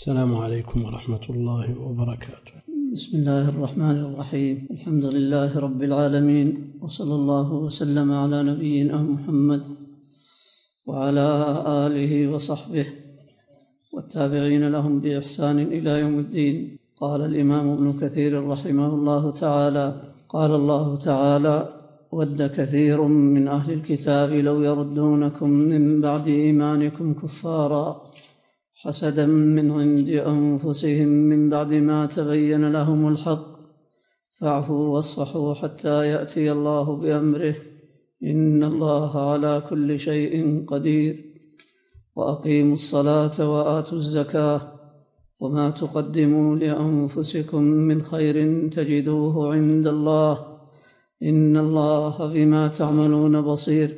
السلام عليكم ورحمة الله وبركاته. بسم الله الرحمن الرحيم. الحمد لله رب العالمين، وصلى الله وسلم على نبينا محمد وعلى آله وصحبه والتابعين لهم بإحسان إلى يوم الدين. قال الإمام ابن كثير رحمه الله تعالى: قال الله تعالى: ود كثير من أهل الكتاب لو يردونكم من بعد إيمانكم كفارا حسدا من عند أنفسهم من بعد ما تبين لهم الحق فاعفوا واصفحوا حتى يأتي الله بأمره إن الله على كل شيء قدير. وأقيموا الصلاة وآتوا الزكاة وما تقدموا لأنفسكم من خير تجدوه عند الله إن الله بما تعملون بصير.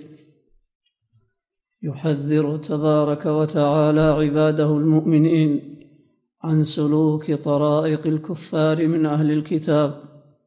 يحذر تبارك وتعالى عباده المؤمنين عن سلوك طرائق الكفار من أهل الكتاب،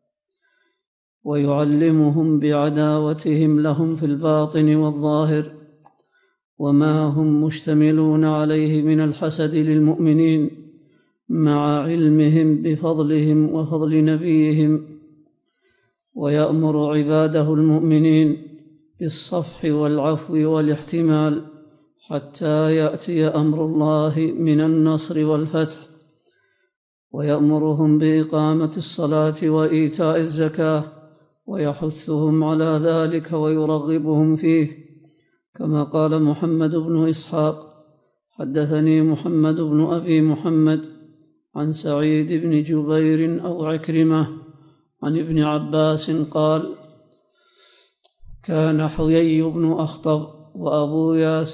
ويعلمهم بعداوتهم لهم في الباطن والظاهر وما هم مشتملون عليه من الحسد للمؤمنين مع علمهم بفضلهم وفضل نبيهم. ويأمر عباده المؤمنين بالصفح والعفو والاحتمال حتى يأتي أمر الله من النصر والفتح. ويأمرهم بإقامة الصلاة وإيتاء الزكاة ويحثهم على ذلك ويرغبهم فيه، كما قال محمد بن إسحاق: حدثني محمد بن أبي محمد عن سعيد بن جبير أو عكرمة عن ابن عباس قال: كان حيي بن أخطب وأبو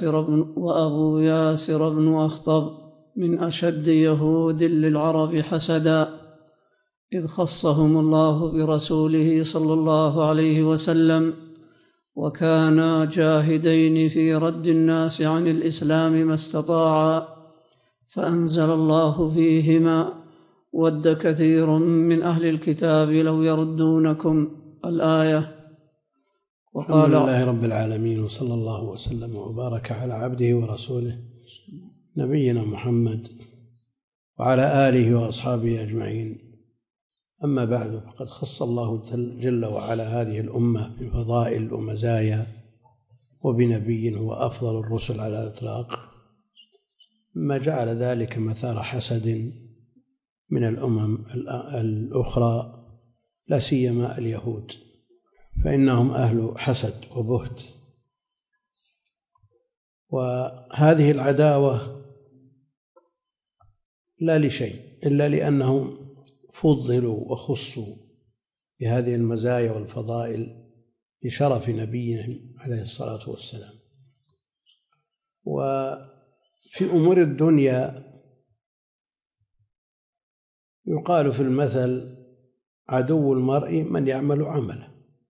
ياسر بن أخطب من أشد يهود للعرب حسدا، إذ خصهم الله برسوله صلى الله عليه وسلم، وكانا جاهدين في رد الناس عن الإسلام ما استطاعا، فأنزل الله فيهما: ود كثير من أهل الكتاب لو يردونكم، الآية. الحمد لله رب العالمين، وصلى الله وسلم وبارك على عبده ورسوله نبينا محمد وعلى آله وأصحابه أجمعين. أما بعد، فقد خص الله جل وعلا هذه الأمة بفضائل ومزايا وبنبي هو أفضل الرسل على الإطلاق، ما جعل ذلك مثار حسد من الأمم الأخرى، لا سيما اليهود، فإنهم أهل حسد وبهت. وهذه العداوة لا لشيء إلا لأنهم فضلوا وخصوا بهذه المزايا والفضائل لشرف نبيهم عليه الصلاة والسلام. وفي أمور الدنيا يقال في المثل: عدو المرء من يعمل عمله،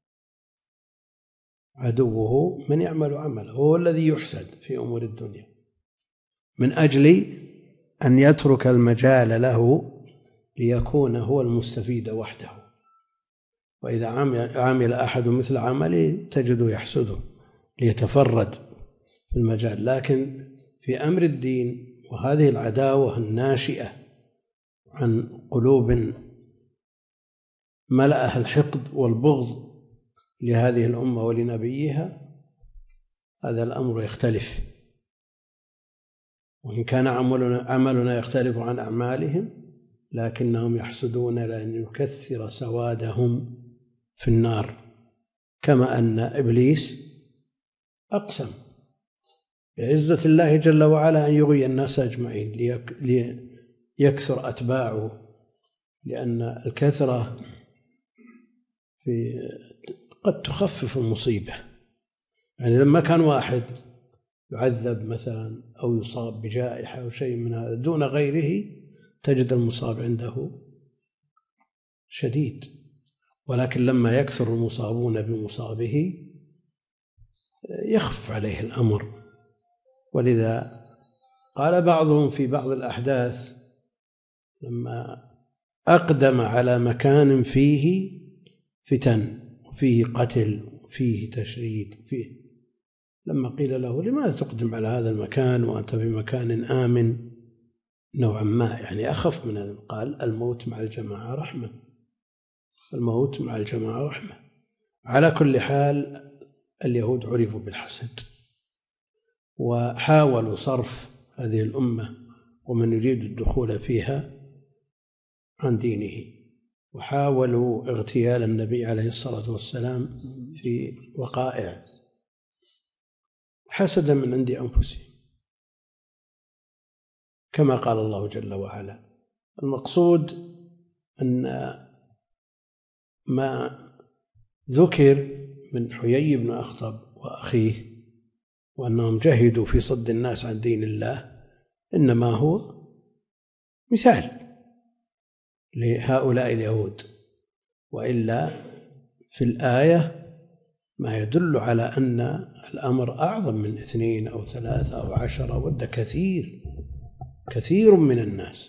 عدوه من يعمل عمله، هو الذي يحسد في أمور الدنيا من أجل أن يترك المجال له ليكون هو المستفيد وحده. وإذا عمل أحد مثل عمله تجده يحسده ليتفرد في المجال. لكن في أمر الدين وهذه العداوة الناشئة عن قلوب ملأها الحقد والبغض لهذه الأمة ولنبيها، هذا الأمر يختلف. وإن كان عملنا يختلف عن أعمالهم، لكنهم يحسدون لأن يكثر سوادهم في النار، كما أن إبليس أقسم بعزة الله جل وعلا أن يغوي الناس أجمعين ليكثر أتباعه، لأن الكثرة قد تخفف المصيبة. يعني لما كان واحد يعذب مثلا أو يصاب بجائحة أو شيء من هذا دون غيره، تجد المصاب عنده شديد. ولكن لما يكثر المصابون بمصابه يخف عليه الأمر. ولذا قال بعضهم في بعض الأحداث لما أقدم على مكان فيه فتن وفيه قتل وفيه تشريد وفيه، لما قيل له: لماذا تقدم على هذا المكان وأنت في مكان آمن؟ نوعا ما، يعني أخف من قال الموت مع الجماعة رحمة، الموت مع الجماعة رحمة. على كل حال اليهود عرفوا بالحسد، وحاولوا صرف هذه الأمة ومن يريد الدخول فيها عن دينه، وحاولوا اغتيال النبي عليه الصلاة والسلام في وقائع حسدا من عند أنفسهم، كما قال الله جل وعلا. المقصود أن ما ذكر من حيي بن أخطب وأخيه وأنهم جهدوا في صد الناس عن دين الله إنما هو مثال لهؤلاء اليهود، وإلا في الآية ما يدل على أن الأمر أعظم من 2 أو 3 أو 10، ود كثير من الناس.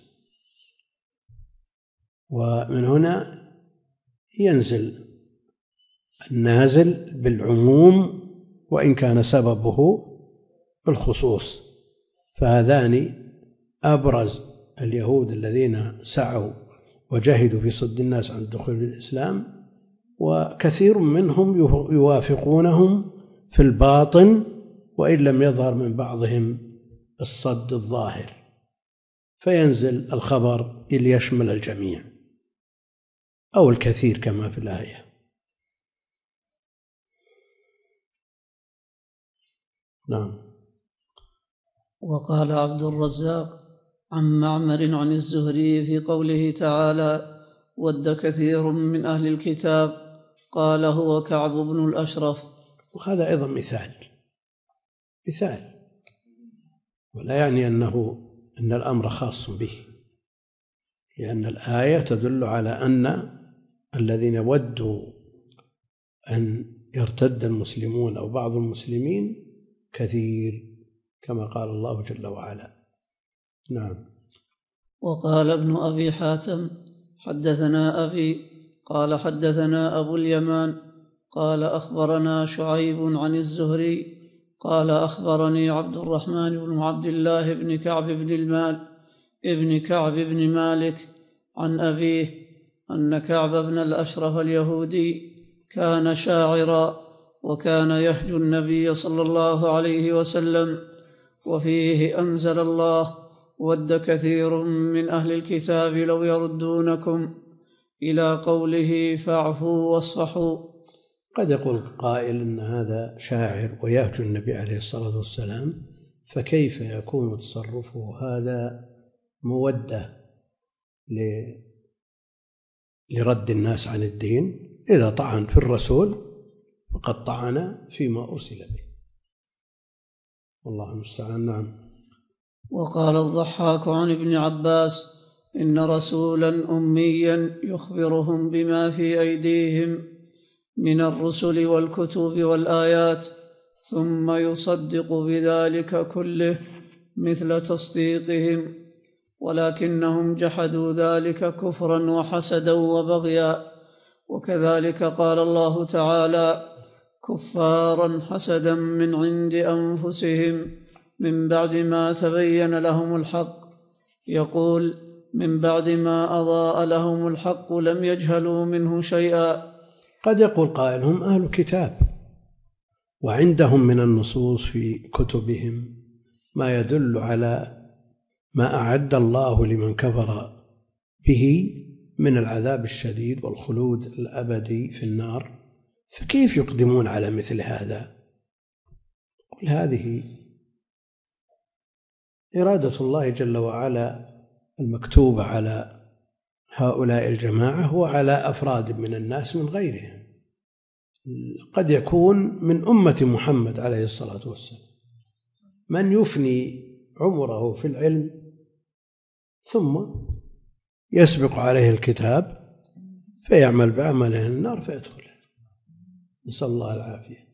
ومن هنا ينزل النازل بالعموم وإن كان سببه الخصوص، فهذان أبرز اليهود الذين سعوا وجاهدوا في صد الناس عن الدخول في الإسلام، وكثير منهم يوافقونهم في الباطن وإن لم يظهر من بعضهم الصد الظاهر، فينزل الخبر ليشمل الجميع أو الكثير كما في الآية. نعم. وقال عبد الرزاق عن معمر عن الزهري في قوله تعالى ود كثير من أهل الكتاب قال هو كعب بن الأشرف. وهذا أيضا مثال، ولا يعني أن الأمر خاص به، لأن الآية تدل على أن الذين ودوا أن يرتد المسلمون أو بعض المسلمين كثير كما قال الله جل وعلا. نعم. وقال ابن أبي حاتم حدثنا أبي قال حدثنا أبو اليمان قال أخبرنا شعيب عن الزهري قال أخبرني عبد الرحمن بن عبد الله بن كعب بن مالك عن أبيه أن كعب بن الأشرف اليهودي كان شاعرا وكان يهجو النبي صلى الله عليه وسلم، وفيه أنزل الله ود كثير من أهل الكتاب لو يردونكم إلى قوله فاعفوا واصفحوا. قد يقول قائل أن هذا شاعر ويهجو النبي عليه الصلاة والسلام، فكيف يكون تصرفه هذا مودة لرد الناس عن الدين؟ إذا طعن في الرسول فقد طعن فيما أرسل به، والله المستعان. نعم. وقال الضحاك عن ابن عباس إن رسولا أميا يخبرهم بما في أيديهم من الرسل والكتب والآيات ثم يصدق بذلك كله مثل تصديقهم، ولكنهم جحدوا ذلك كفرا وحسدا وبغيا. وكذلك قال الله تعالى كفارا حسدا من عند أنفسهم من بعد ما تبين لهم الحق، يقول من بعد ما أضاء لهم الحق لم يجهلوا منه شيئا. قد يقول قائل هم أهل كتاب وعندهم من النصوص في كتبهم ما يدل على ما أعد الله لمن كفر به من العذاب الشديد والخلود الأبدي في النار، فكيف يقدمون على مثل هذا؟ قل هذه إرادة الله جل وعلا المكتوبة على هؤلاء الجماعة وعلى أفراد من الناس من غيرهم، قد يكون من أمة محمد عليه الصلاة والسلام من يفني عمره في العلم ثم يسبق عليه الكتاب فيعمل بعمل أهل النار فيدخل، نسأل الله العافية.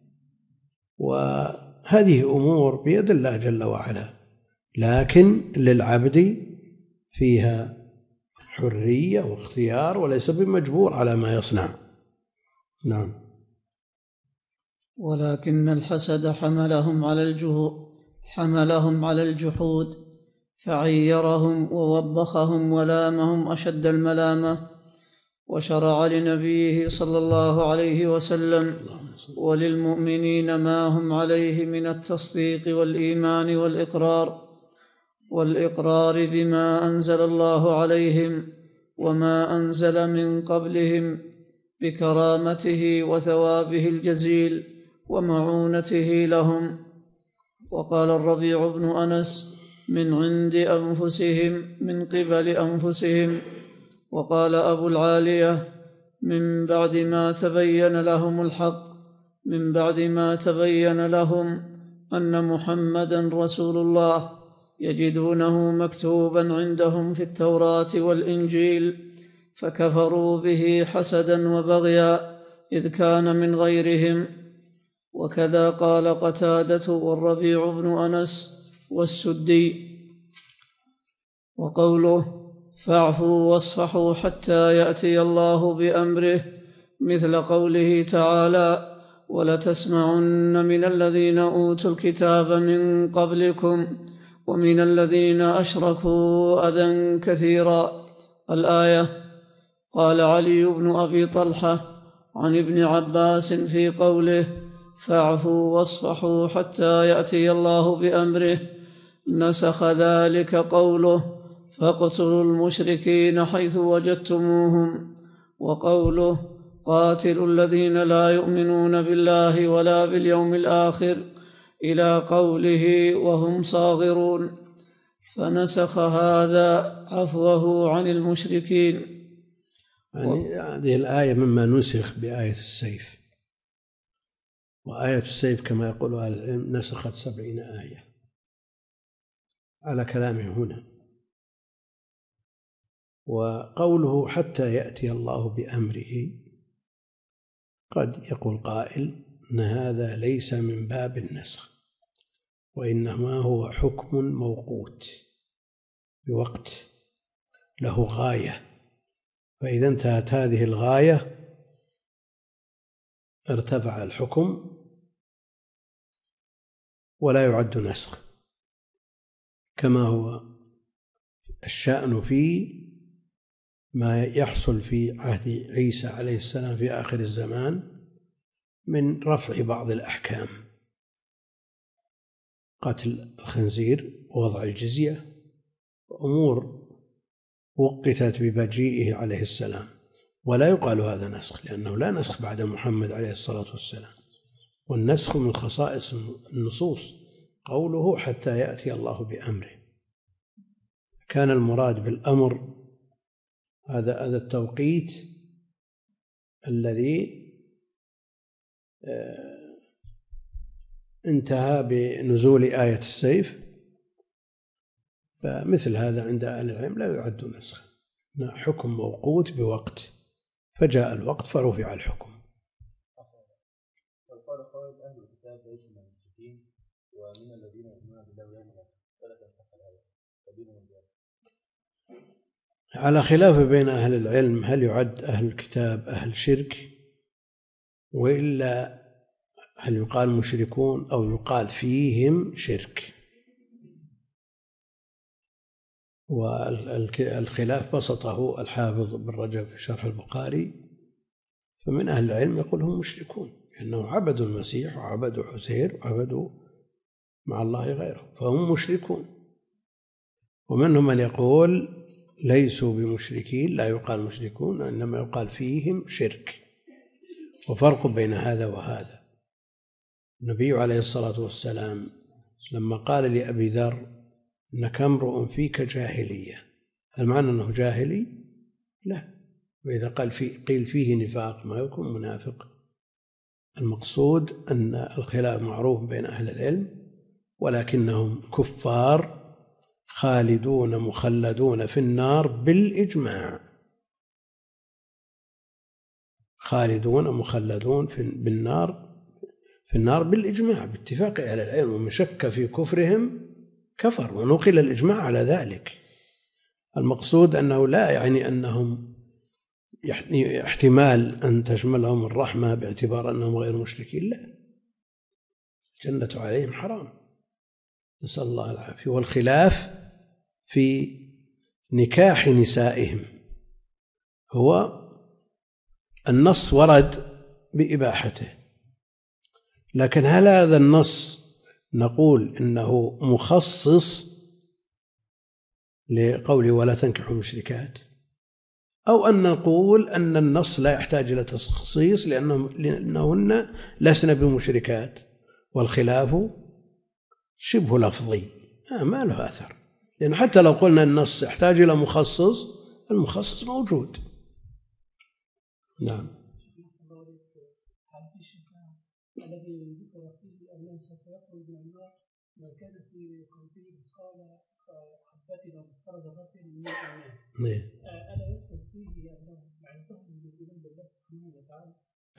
وهذه أمور بيد الله جل وعلا، لكن للعبد فيها حرية واختيار وليس بمجبور على ما يصنع. نعم. ولكن الحسد حملهم على الجحود فعيرهم ووبخهم ولامهم أشد الملامة، وشرع لنبيه صلى الله عليه وسلم وللمؤمنين ما هم عليه من التصديق والإيمان والإقرار بما أنزل الله عليهم وما أنزل من قبلهم بكرامته وثوابه الجزيل ومعونته لهم. وقال الربيع بن أنس: من عند أنفسهم، من قبل أنفسهم. وقال أبو العالية: من بعد ما تبين لهم الحق، من بعد ما تبين لهم أن محمدا رسول الله، يجدونه مكتوبا عندهم في التوراة والإنجيل، فكفروا به حسدا وبغيا إذ كان من غيرهم. وكذا قال قتادة والربيع بن أنس والسدي. وقوله: فاعفوا واصفحوا حتى يأتي الله بأمره، مثل قوله تعالى: ولتسمعن من الذين أوتوا الكتاب من قبلكم ومن الذين أشركوا أذى كثيرا. الآية. قال علي بن أبي طلحة عن ابن عباس في قوله: فاعفوا واصفحوا حتى يأتي الله بأمره، نسخ ذلك قوله: فاقتلوا المشركين حيث وجدتموهم، وقوله: قاتلوا الذين لا يؤمنون بالله ولا باليوم الآخر، إلى قوله: وهم صاغرون، فنسخ هذا عفوه عن المشركين. يعني هذه الآية مما نسخ بآية السيف، وآية السيف كما يقول أهل العلم نسخت 70 آية على كلامه هنا. وقوله حتى يأتي الله بأمره، قد يقول قائل أن هذا ليس من باب النسخ، وإنما هو حكم موقوت بوقت له غاية، فإذا انتهت هذه الغاية ارتفع الحكم ولا يعد نسخ، كما هو الشأن في ما يحصل في عهد عيسى عليه السلام في آخر الزمان من رفع بعض الأحكام، قتل الخنزير ووضع الجزية، وأمور وقتت بمجيئه عليه السلام، ولا يقال هذا نسخ، لأنه لا نسخ بعد محمد عليه الصلاة والسلام، والنسخ من خصائص النصوص. قوله حتى يأتي الله بأمره، كان المراد بالأمر هذا التوقيت الذي انتهى بنزول آية السيف، فمثل هذا عند أهل العلم لا يعد نسخا، حكم موقوت بوقت، فجاء الوقت فرفع الحكم. وقال قائل: أهل الكتاب ليسوا من المشركين ومن الذين يؤمنون بالله واليوم الآخر، ولا تنسخ الآية فدينهم بذلك. على خلاف بين أهل العلم هل يعد أهل الكتاب أهل شرك، وإلا هل يقال مشركون أو يقال فيهم شرك. والخلاف بسطه الحافظ بن رجب في شرح البخاري، فمن أهل العلم يقول هم مشركون لأنهم عبدوا المسيح وعبدوا عزير وعبدوا مع الله غيره، فهم مشركون. ومنهم من يقول ليسوا بمشركين، لا يقال مشركون إنما يقال فيهم شرك، وفرق بين هذا وهذا. النبي عليه الصلاة والسلام لما قال لأبي ذر: إنك امرؤ فيك جاهلية، هل معنى أنه جاهلي؟ لا. وإذا قيل فيه نفاق ما يكون منافق. المقصود أن الخلاف معروف بين أهل العلم، ولكنهم كفار خالدون مخلدون في النار بالإجماع، خالدون مخلدون في النار بالإجماع باتفاق أهل العلم، ومن شك في كفرهم كفر، ونقل الإجماع على ذلك. المقصود أنه لا يعني أنهم احتمال أن تشملهم الرحمة باعتبار أنهم غير مشركين، لا، الجنة عليهم حرام، نسأل الله العافية. والخلاف في نكاح نسائهم هو النص ورد بإباحته، لكن هل هذا النص نقول إنه مخصص لقوله ولا تنكحوا المشركات، أو أن نقول أن النص لا يحتاج إلى تخصيص لأنهن لسن بمشركات، والخلاف شبه لفظي ما له أثر، لأن حتى لو قلنا النص يحتاج إلى مخصص، المخصص موجود. نعم. الذي ذكر فيه أنه سوف يخرج من النار ما كان في قلبه قال حبتنا مفترض غفل من الإيمان، ألا يدخل فيه أنه معرفة بالإيمان بالله سبحانه وتعالى؟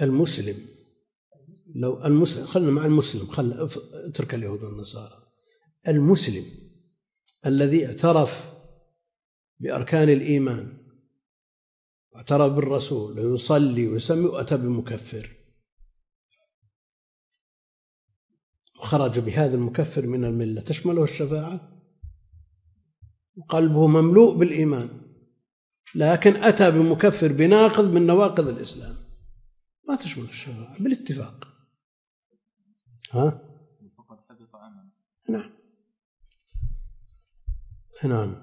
لو المسلم خلنا مع المسلم، اترك اليهود والنصارى. المسلم الذي اعترف بأركان الإيمان واعترف بالرسول ويصلي ويسمي وأتى بمكفر وخرج بهذا المكفر من الملة، تشمله الشفاعة؟ قلبه مملوء بالإيمان لكن أتى بمكفر بناقض من نواقض الإسلام، ما تشمل الشفاعة بالاتفاق. فقد حدث عنه. نعم.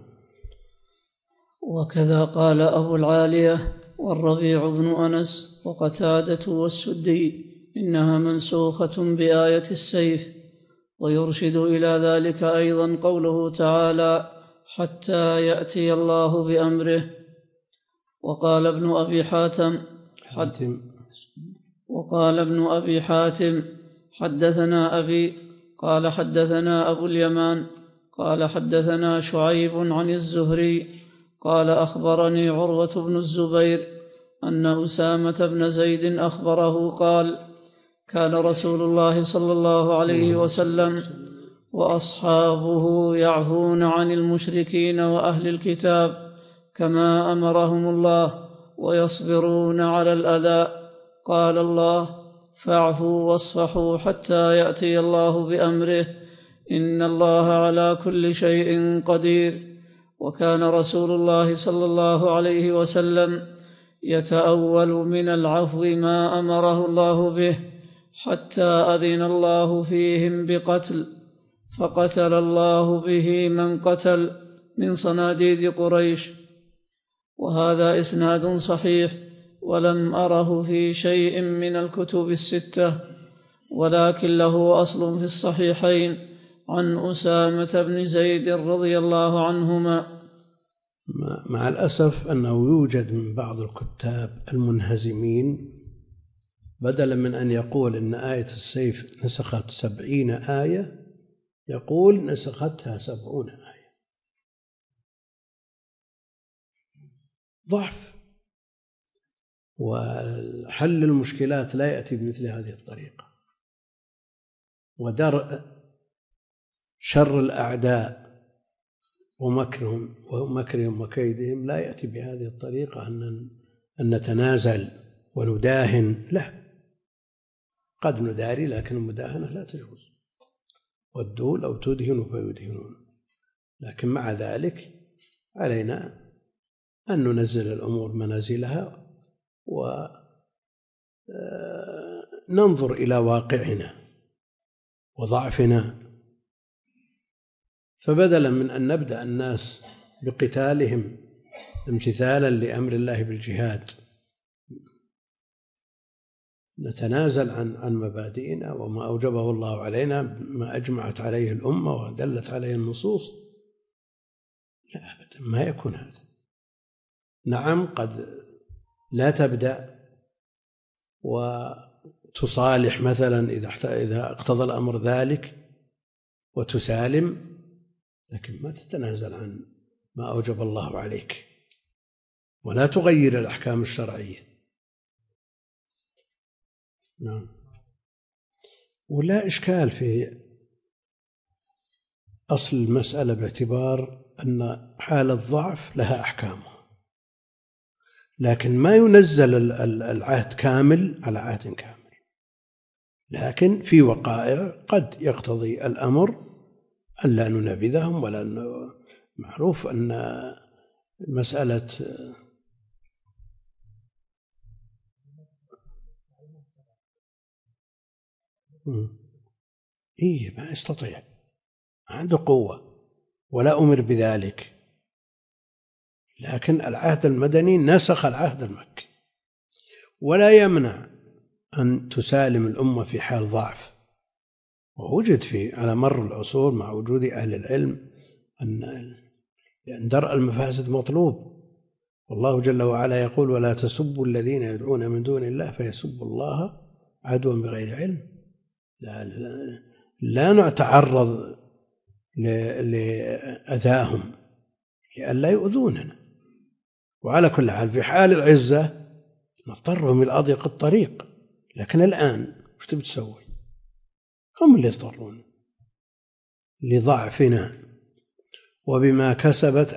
وكذا قال أبو العالية والربيع بن أنس وقتادة والسدي إنها منسوخة بآية السيف. ويرشد إلى ذلك أيضا قوله تعالى حتى يأتي الله بأمره. وقال ابن أبي حاتم حدثنا أبي قال حدثنا أبو اليمان قال حدثنا شعيب عن الزهري قال أخبرني عروة بن الزبير أن أسامة بن زيد أخبره قال كان رسول الله صلى الله عليه وسلم وأصحابه يعفون عن المشركين وأهل الكتاب كما أمرهم الله ويصبرون على الأذى. قال الله فاعفوا واصفحوا حتى يأتي الله بأمره إن الله على كل شيء قدير. وكان رسول الله صلى الله عليه وسلم يتأول من العفو ما أمره الله به حتى أذن الله فيهم بقتل، فقتل الله به من قتل من صناديد قريش. وهذا إسناد صحيح ولم أره في شيء من الكتب الستة، ولكن له أصل في الصحيحين عن أسامة بن زيد رضي الله عنهما. مع الأسف أنه يوجد من بعض الكتاب المنهزمين بدلا من أن يقول إن آية السيف نسخت 70 آية يقول نسختها 70 آية. ضعف. وحل المشكلات لا يأتي بمثل هذه الطريقة، ودرء شر الأعداء ومكرهم وكيدهم لا يأتي بهذه الطريقة أن نتنازل ونداهن. لا، قد نداري لكن المداهنة لا تجوز. ودوا لو تدهنوا فيدهنون، لكن مع ذلك علينا أن ننزل الأمور منازلها وننظر إلى واقعنا وضعفنا. فبدلا من أن نبدأ الناس بقتالهم امتثالا لأمر الله بالجهاد نتنازل عن مبادئنا وما أوجبه الله علينا، ما أجمعت عليه الأمة ودلت عليه النصوص. لا أبدا، ما يكون هذا. نعم، قد لا تبدأ وتصالح مثلا إذا اقتضى الأمر ذلك وتسالم، لكن ما تتنازل عن ما أوجب الله عليك ولا تغير الأحكام الشرعية. نعم. ولا إشكال في أصل المسألة باعتبار أن حالة الضعف لها أحكامها، لكن ما ينزل العهد كامل على عهد كامل، لكن في وقائع قد يقتضي الأمر أن لا ننبذهم ولا معروف أن مسألة ما يستطيع، عنده قوة ولا أمر بذلك، لكن العهد المدني نسخ العهد المكي، ولا يمنع أن تسالم الأمة في حال ضعف. ووجد على مر العصور مع وجود أهل العلم أن درء المفاسد مطلوب، والله جل وعلا يقول: ولا تسبوا الذين يدعون من دون الله فيسبوا الله عدوا بغير علم. لا نتعرض لأذاهم لئلا يؤذوننا. وعلى كل حال في حال العزة نضطرهم إلى أضيق الطريق، لكن الآن وش تبي تسوي؟ هم اللي يضطرون لضعفنا وبما كسبت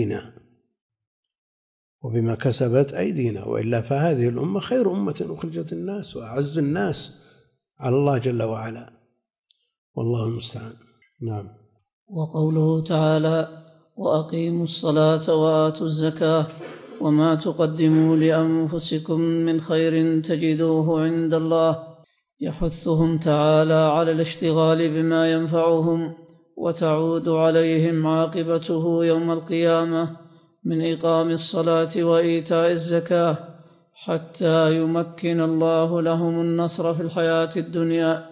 أيدينا، وإلا فهذه الأمة خير أمة أخرجت الناس وأعز الناس على الله جل وعلا، والله المستعان. نعم. وقوله تعالى: وأقيموا الصلاة وآتوا الزكاة وما تقدموا لأنفسكم من خير تجدوه عند الله، يحثهم تعالى على الاشتغال بما ينفعهم وتعود عليهم عاقبته يوم القيامة من إقام الصلاة وإيتاء الزكاة، حتى يمكن الله لهم النصر في الحياة الدنيا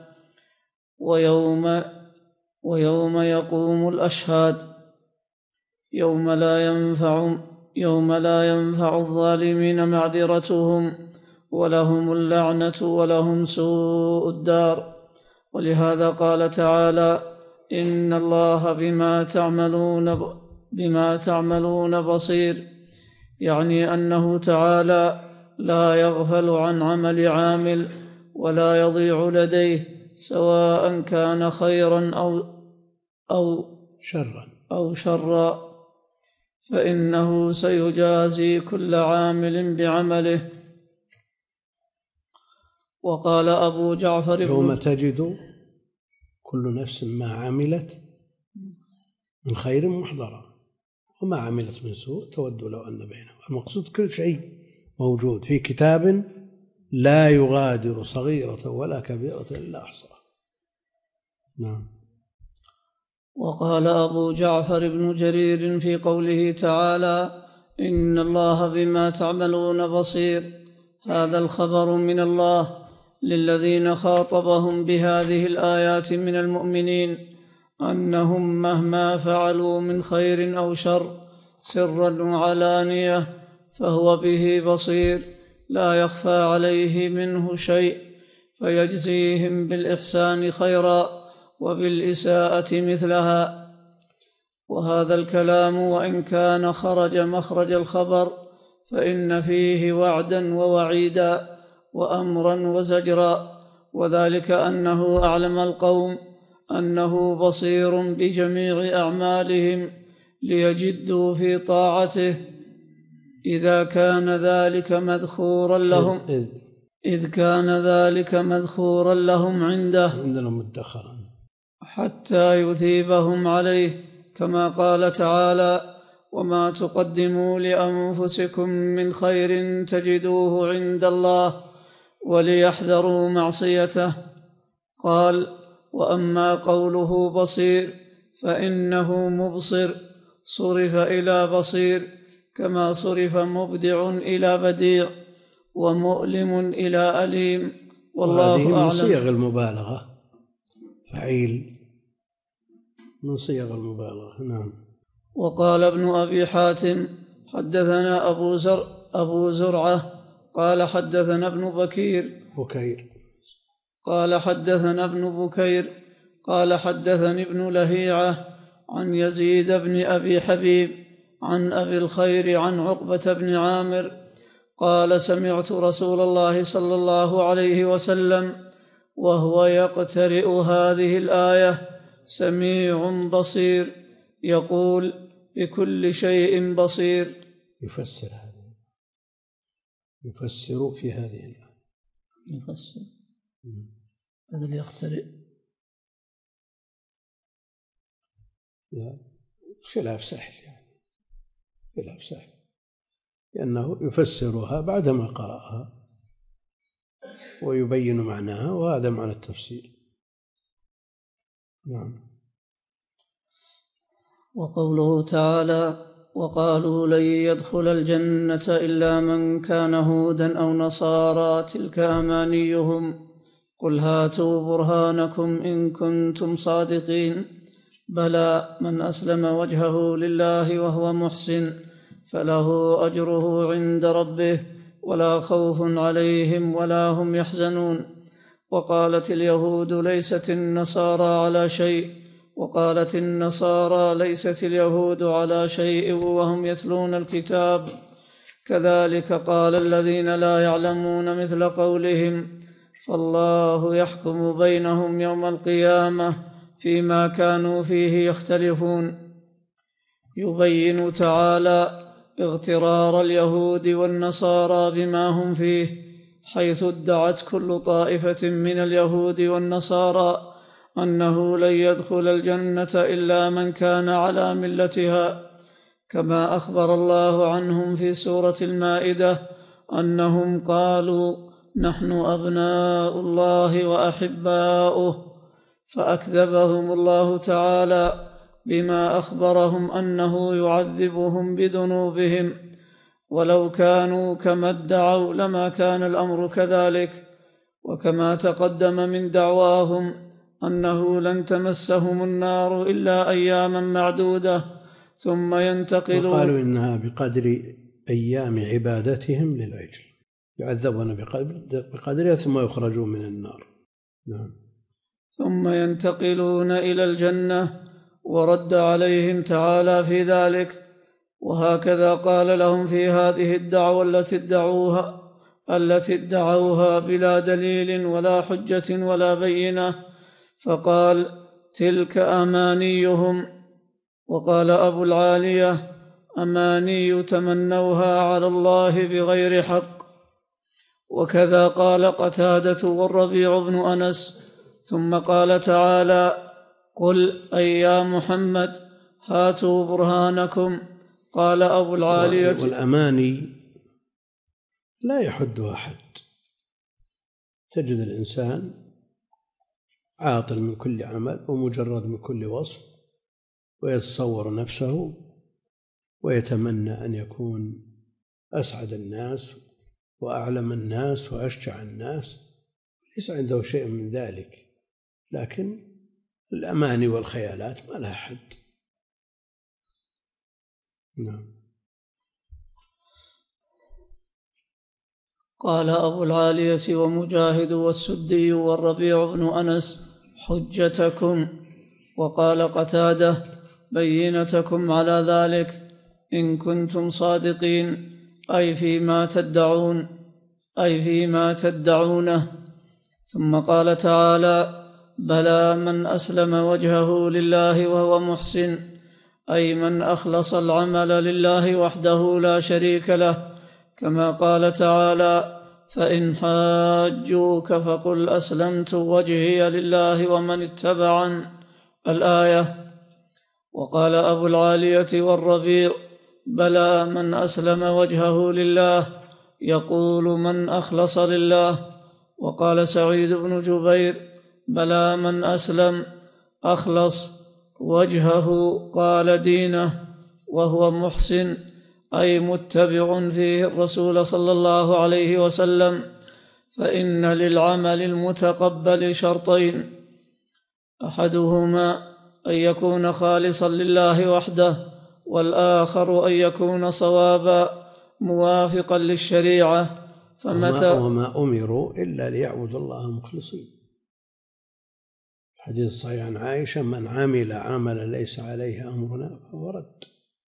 ويوم يقوم الأشهاد، يوم لا ينفع الظالمين معذرتهم ولهم اللعنة ولهم سوء الدار. ولهذا قال تعالى: إن الله بما تعملون بصير، يعني أنه تعالى لا يغفل عن عمل عامل ولا يضيع لديه، سواء كان خيرا أو شرا، فإنه سيجازي كل عامل بعمله. وقال أبو جعفر يوم تجد كل نفس ما عملت من خير محضرا وما عملت من سوء تود لو أن بينهم. المقصود كل شيء موجود في كتاب لا يغادر صغيرة ولا كبيرة إلا أحصاها. نعم. وقال أبو جعفر بن جرير في قوله تعالى: إن الله بما تعملون بصير، هذا الخبر من الله للذين خاطبهم بهذه الآيات من المؤمنين، أنهم مهما فعلوا من خير أو شر سرا وعلانية فهو به بصير، لا يخفى عليه منه شيء، فيجزيهم بالإحسان خيرا وبالإساءة مثلها. وهذا الكلام وإن كان خرج مخرج الخبر فإن فيه وعدا ووعيدا وأمرا وزجرا، وذلك أنه أعلم القوم أنه بصير بجميع أعمالهم ليجدوا في طاعته إذ كان ذلك مذخورا لهم عنده حتى يثيبهم عليه، كما قال تعالى: وما تقدموا لأنفسكم من خير تجدوه عند الله وليحذروا معصيته. قال: وأما قوله بصير فإنه مبصر، صرف إلى بصير كما صرف مبدع إلى بديع ومؤلم إلى أليم، والله أعلم. من صيغ المبالغة، فعيل من صيغ المبالغة. نعم. وقال ابن أبي حاتم: حدثنا أبو زرعة قال حدثنا ابن بكير قال حدثنا ابن بكير قال حدثني ابن لهيعة عن يزيد بن أبي حبيب عن أبي الخير عن عقبة بن عامر قال: سمعت رسول الله صلى الله عليه وسلم وهو يقترئ هذه الآية: سميع بصير، يقول: بكل شيء بصير. يفسر في هذه الآية. يفسر هذا اللي يقترئ. لا، خلاف سهل يعني، خلاف سهل، لأنه يفسرها بعدما قرأها ويبين معناها، وهذا معنى التفسير. نعم. وقوله تعالى: وقالوا لن يدخل الجنة إلا من كان هودا أو نصارى تلك أمانيهم قل هاتوا برهانكم إن كنتم صادقين بلى من أسلم وجهه لله وهو محسن فله أجره عند ربه ولا خوف عليهم ولا هم يحزنون. وقالت اليهود ليست النصارى على شيء، وقالت النصارى ليست اليهود على شيء وهم يتلون الكتاب، كذلك قال الذين لا يعلمون مثل قولهم، فالله يحكم بينهم يوم القيامة فيما كانوا فيه يختلفون. يبين تعالى اغترار اليهود والنصارى بما هم فيه، حيث ادعت كل طائفة من اليهود والنصارى أنه لن يدخل الجنة إلا من كان على ملتها، كما أخبر الله عنهم في سورة المائدة أنهم قالوا نحن أبناء الله وأحباؤه، فأكذبهم الله تعالى بما أخبرهم أنه يعذبهم بذنوبهم، ولو كانوا كما ادعوا لما كان الأمر كذلك. وكما تقدم من دعواهم أنه لن تمسهم النار إلا أياما معدودة ثم ينتقلون، وقالوا إنها بقدر أيام عبادتهم للعجل، يعذبون بقدرها ثم يخرجون من النار. نعم. ثم ينتقلون إلى الجنة، ورد عليهم تعالى في ذلك. وهكذا قال لهم في هذه الدعوة التي ادعوها بلا دليل ولا حجة ولا بينة، فقال تلك أمانيهم. وقال أبو العالية أماني تمنوها على الله بغير حق. وكذا قال قتادة والربيع بن أنس. ثم قال تعالى قل أي يا محمد هاتوا برهانكم. قال أبو العالية والأماني لا يحدها حد، تجد الإنسان عاطل من كل عمل ومجرد من كل وصف، ويتصور نفسه ويتمنى أن يكون أسعد الناس وأعلم الناس وأشجع الناس، ليس عنده شيء من ذلك، لكن الأماني والخيالات ما لها حد. نعم. قال أبو العالية ومجاهد والسدي والربيع بن أنس حجتكم. وقال قتادة بينتكم على ذلك إن كنتم صادقين، أي فيما تدعونه. ثم قال تعالى بلى من أسلم وجهه لله وهو محسن، أي من أخلص العمل لله وحده لا شريك له، كما قال تعالى فإن حاجوك فقل أسلمت وجهي لله ومن اتبعن، الآية. وقال أبو العالية والربيع بلى من أسلم وجهه لله، يقول من أخلص لله. وقال سعيد بن جبير بلى من أسلم أخلص وجهه قال دينه وهو محسن، أي متبع فيه الرسول صلى الله عليه وسلم. فإن للعمل المتقبل شرطين، أحدهما أن يكون خالصا لله وحده، والآخر أن يكون صوابا موافقا للشريعة. وما أمروا إلا ليعبدوا الله مخلصين. الحديث الصحيح عن عائشة من عمل عملا ليس عليه أمرنا فهو رد.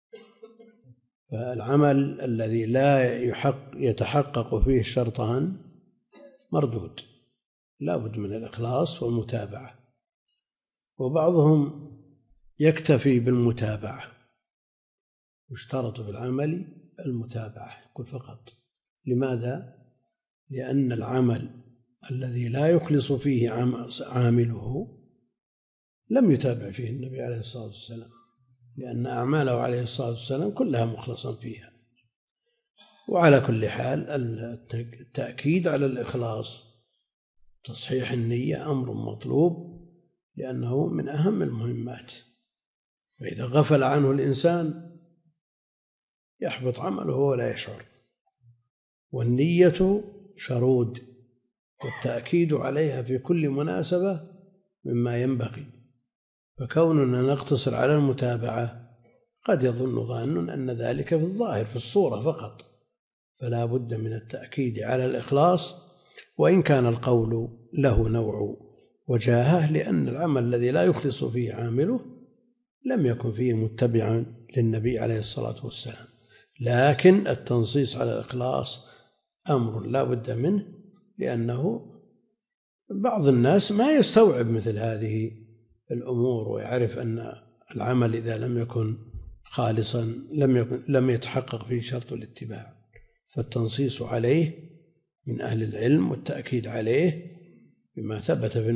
فالعمل الذي لا يتحقق فيه الشرطان مردود، لا بد من الإخلاص والمتابعة. وبعضهم يكتفي بالمتابعة، يشترط في العمل المتابعة يقول فقط. لماذا؟ لأن العمل الذي لا يخلص فيه عامله لم يتابع فيه النبي عليه الصلاة والسلام، لأن أعماله عليه الصلاة والسلام كلها مخلصا فيها. وعلى كل حال التأكيد على الإخلاص تصحيح النية أمر مطلوب، لأنه من أهم المهمات، وإذا غفل عنه الإنسان يحبط عمله ولا يشعر. والنية شرود، والتأكيد عليها في كل مناسبة مما ينبغي. فكوننا نقتصر على المتابعة قد يظن ظان أن ذلك في الظاهر في الصورة فقط، فلا بد من التأكيد على الإخلاص، وإن كان القول له نوع وجاهة، لأن العمل الذي لا يخلص فيه عامله لم يكن فيه متبعا للنبي عليه الصلاة والسلام. لكن التنصيص على الإخلاص أمر لا بد منه، لأنه بعض الناس ما يستوعب مثل هذه الأمور، ويعرف أن العمل إذا لم يكن خالصا لم يتحقق فيه شرط الاتباع. فالتنصيص عليه من أهل العلم والتأكيد عليه بما ثبت في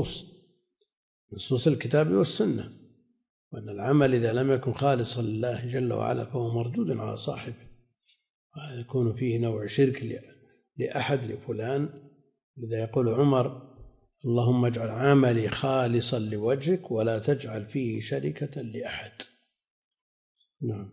نصوص الكتاب والسنة، وأن العمل إذا لم يكن خالصا لله جل وعلا فهو مردود على صاحبه، ويكون فيه نوع شرك لأحد لفلان. لذا يقول عمر: اللهم اجعل عملي خالصا لوجهك ولا تجعل فيه شركة لأحد. نعم.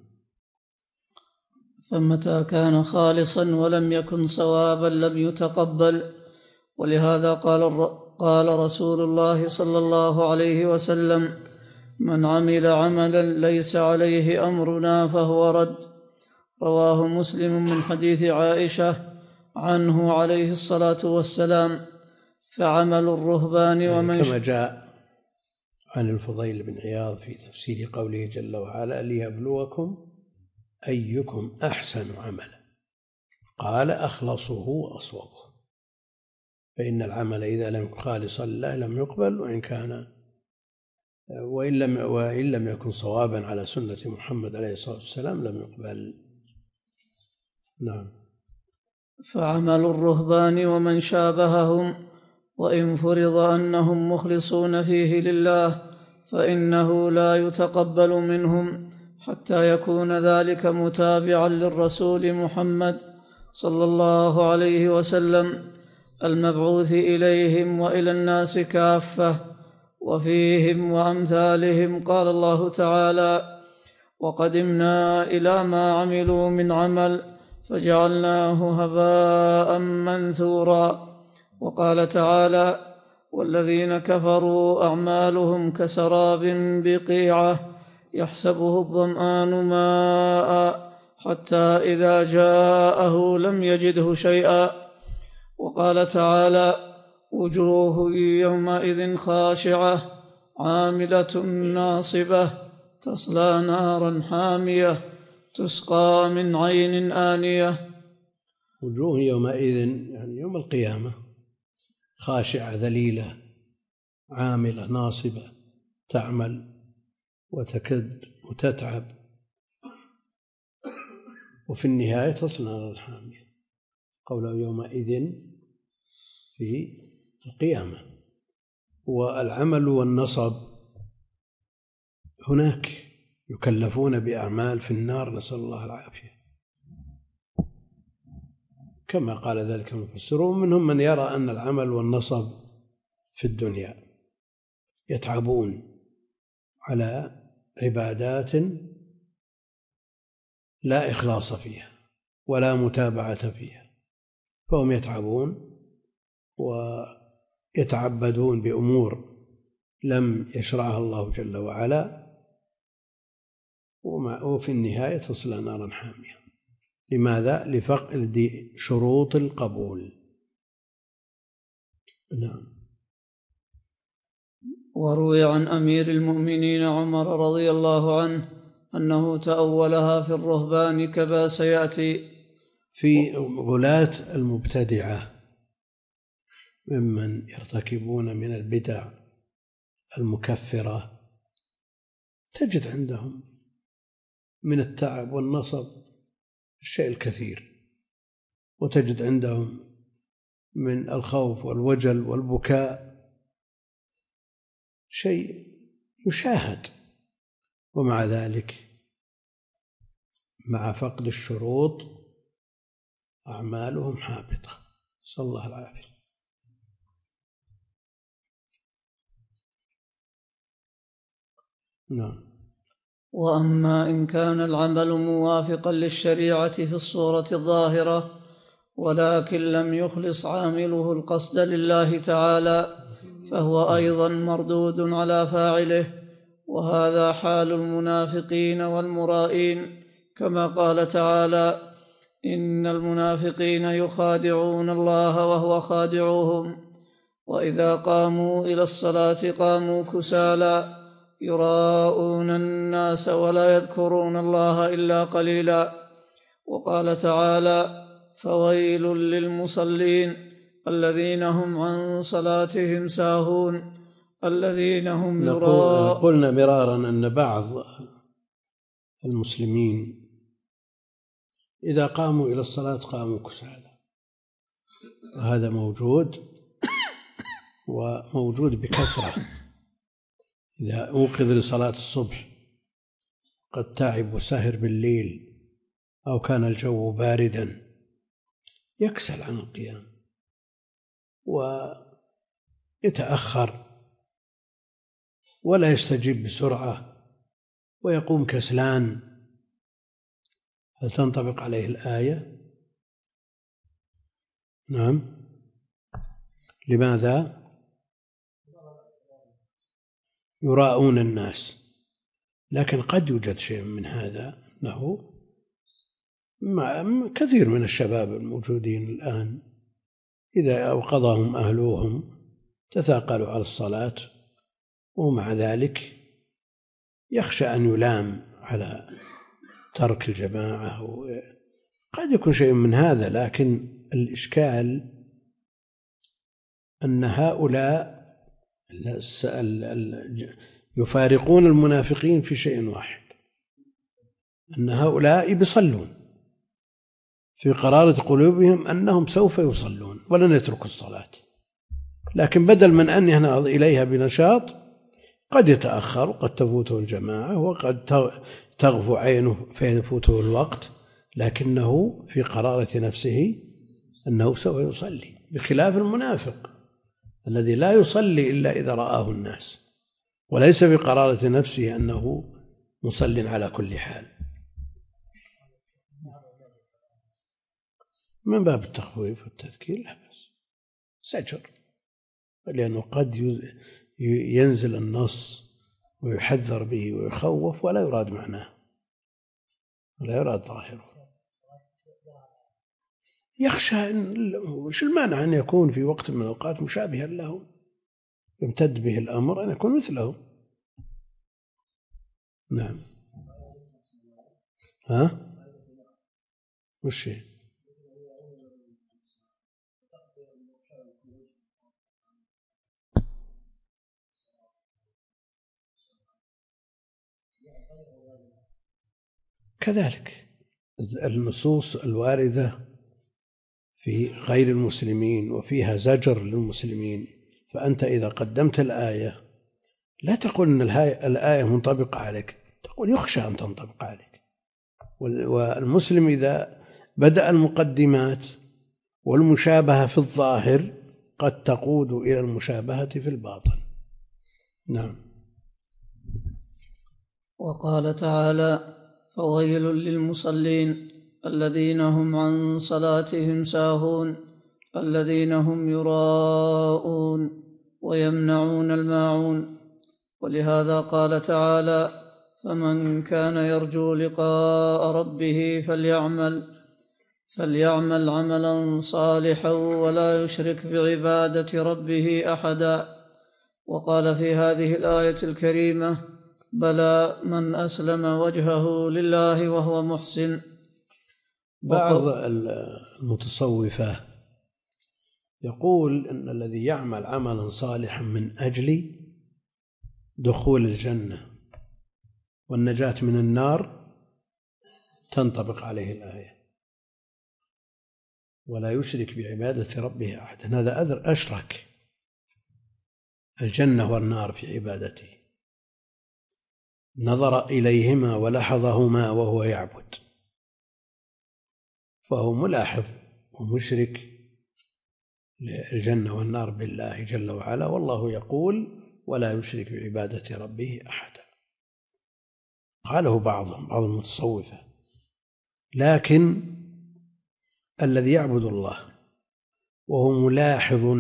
فمتى كان خالصا ولم يكن صوابا لم يتقبل. ولهذا قال رسول الله صلى الله عليه وسلم: من عمل عملا ليس عليه أمرنا فهو رد. رواه مسلم من حديث عائشة عنه عليه الصلاة والسلام: فعمل الرهبان ومن كما جاء عن الفضيل بن عياض في تفسير قوله جل وعلا: ليبلوكم أيكم أحسن عملا، قال: أخلصه وأصوبه. فإن العمل إذا لم يكن خالصا لله لم يقبل، وإن لم يكن صوابا على سنة محمد عليه الصلاة والسلام لم يقبل. نعم. فعمل الرهبان ومن شابههم، وإن فرض أنهم مخلصون فيه لله فإنه لا يتقبل منهم حتى يكون ذلك متابعا للرسول محمد صلى الله عليه وسلم المبعوث إليهم وإلى الناس كافة، وفيهم وأمثالهم. قال الله تعالى: وقدمنا إلى ما عملوا من عمل فجعلناه هباء منثورا. وقال تعالى: والذين كفروا أعمالهم كسراب بقيعة يحسبه الظمآن ماء حتى إذا جاءه لم يجده شيئا. وقال تعالى: وجوه يومئذ خاشعة عاملة ناصبة تصلى نارا حامية تسقى من عين آنية. وجوه يومئذ يعني يوم القيامة خاشعة ذليلة عاملة ناصبة، تعمل وتكد وتتعب، وفي النهاية تصلى نارا حامية. قوله يومئذ في القيامة. والعمل والنصب هناك يكلفون بأعمال في النار، نسأل الله العافية، كما قال ذلك المفسرون. منهم من يرى أن العمل والنصب في الدنيا يتعبون على عبادات لا إخلاص فيها ولا متابعة فيها، فهم يتعبون ويتعبدون بأمور لم يشرعها الله جل وعلا، وفي النهاية تصلى نارا حامية. لماذا؟ لفقد شروط القبول. نعم. وروي عن أمير المؤمنين عمر رضي الله عنه أنه تأولها في الرهبان كما سيأتي. في غلاة المبتدعة ممن يرتكبون من البدع المكفرة تجد عندهم من التعب والنصب الشيء الكثير، وتجد عندهم من الخوف والوجل والبكاء شيء يشاهد. ومع ذلك مع فقد الشروط أعمالهم حابطة، نسأل الله العافية. نعم. وأما إن كان العمل موافقا للشريعة في الصورة الظاهرة ولكن لم يخلص عامله القصد لله تعالى فهو أيضا مردود على فاعله، وهذا حال المنافقين والمرائين، كما قال تعالى: إن المنافقين يخادعون الله وهو خادعوهم وإذا قاموا إلى الصلاة قاموا كسالى يراءون الناس ولا يذكرون الله إلا قليلا. وقال تعالى: فويل للمصلين الذين هم عن صلاتهم ساهون الذين هم يراءون. قلنا مرارا أن بعض المسلمين إذا قاموا إلى الصلاة قاموا كسالى، وهذا موجود وموجود بكثرة. إذا أوقظ لصلاة الصبح قد تعب وسهر بالليل أو كان الجو باردا يكسل عن القيام ويتأخر ولا يستجيب بسرعة ويقوم كسلان. هل تنطبق عليه الآية؟ نعم. لماذا؟ يراءون الناس، لكن قد يوجد شيء من هذا، أنه كثير من الشباب الموجودين الآن إذا أوقظهم أهلوهم تثاقلوا على الصلاة، ومع ذلك يخشى أن يلام على ترك الجماعة. قد يكون شيء من هذا، لكن الإشكال أن هؤلاء يفارقون المنافقين في شيء واحد، أن هؤلاء بيصلون في قرارة قلوبهم أنهم سوف يصلون ولن يتركوا الصلاة، لكن بدل من أن ينهض إليها بنشاط قد يتأخر وقد تفوته الجماعة وقد تغفو عينه فيفوته الوقت، لكنه في قرارة نفسه أنه سوف يصلي، بخلاف المنافق الذي لا يصلي إلا إذا رآه الناس، وليس بقرارة نفسه أنه مصل على كل حال. من باب التخويف والتذكير لا بأس، زجر، لأنه قد ينزل النص ويحذر به ويخوف ولا يراد معناه ولا يراد ظاهره. يخشى وش المانع أن يكون في وقت من الأوقات مشابها له يمتد به الأمر أن يكون مثله. نعم. ها؟ وش هي؟ كذلك النصوص الواردة في غير المسلمين وفيها زجر للمسلمين، فأنت إذا قدمت الآية لا تقول أن الآية منطبقة عليك، تقول يخشى أن تنطبق عليك. والمسلم إذا بدأ المقدمات والمشابهة في الظاهر قد تقود إلى المشابهة في الباطن. نعم. وقال تعالى: فويل للمصلين الذين هم عن صلاتهم ساهون الذين هم يراءون ويمنعون الماعون. ولهذا قال تعالى: فمن كان يرجو لقاء ربه فليعمل عملا صالحا ولا يشرك بعبادة ربه أحدا. وقال في هذه الآية الكريمة: بلى من أسلم وجهه لله وهو محسن. بعض المتصوفة يقول أن الذي يعمل عملا صالحا من أجل دخول الجنة والنجاة من النار تنطبق عليه الآية، ولا يشرك بعبادة ربه أحدا. هذا أشرك الجنة والنار في عبادته. نظر إليهما ولاحظهما وهو يعبد، فهو ملاحظ ومشرك للجنة والنار بالله جل وعلا، والله يقول ولا يشرك بعبادة ربه أحدا. قاله بعض المتصوفة. لكن الذي يعبد الله وهو ملاحظ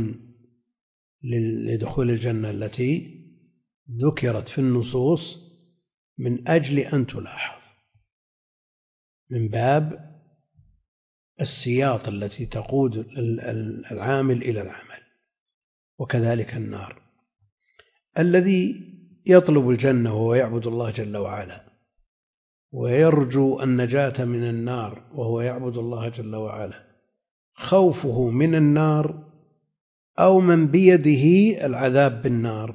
لدخول الجنة التي ذكرت في النصوص من أجل أن تلاحظ من باب السياط التي تقود العامل إلى العمل، وكذلك النار. الذي يطلب الجنة وهو يعبد الله جل وعلا ويرجو النجاة من النار وهو يعبد الله جل وعلا، خوفه من النار أو من بيده العذاب بالنار؟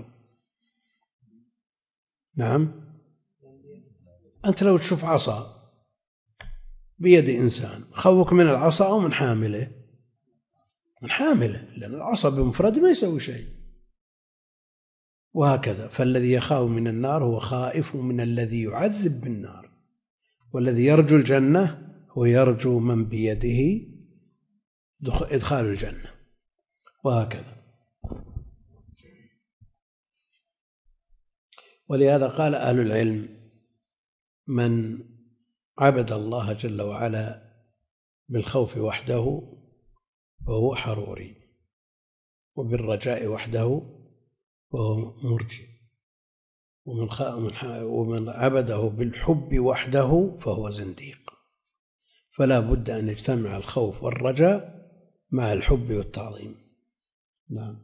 نعم، أنت لو تشوف عصا بيد إنسان، خوفك من العصا أو من حامله؟ من حامله، لأن العصا بمفرد ما يسوي شيء. وهكذا، فالذي يخاف من النار هو خائف من الذي يعذب بالنار، والذي يرجو الجنة هو يرجو من بيده إدخال الجنة، وهكذا. ولهذا قال أهل العلم: من عبد الله جل وعلا بالخوف وحده فهو حروري، وبالرجاء وحده فهو مرجئ، ومن عبده بالحب وحده فهو زنديق. فلا بد أن يجتمع الخوف والرجاء مع الحب والتعظيم. نعم.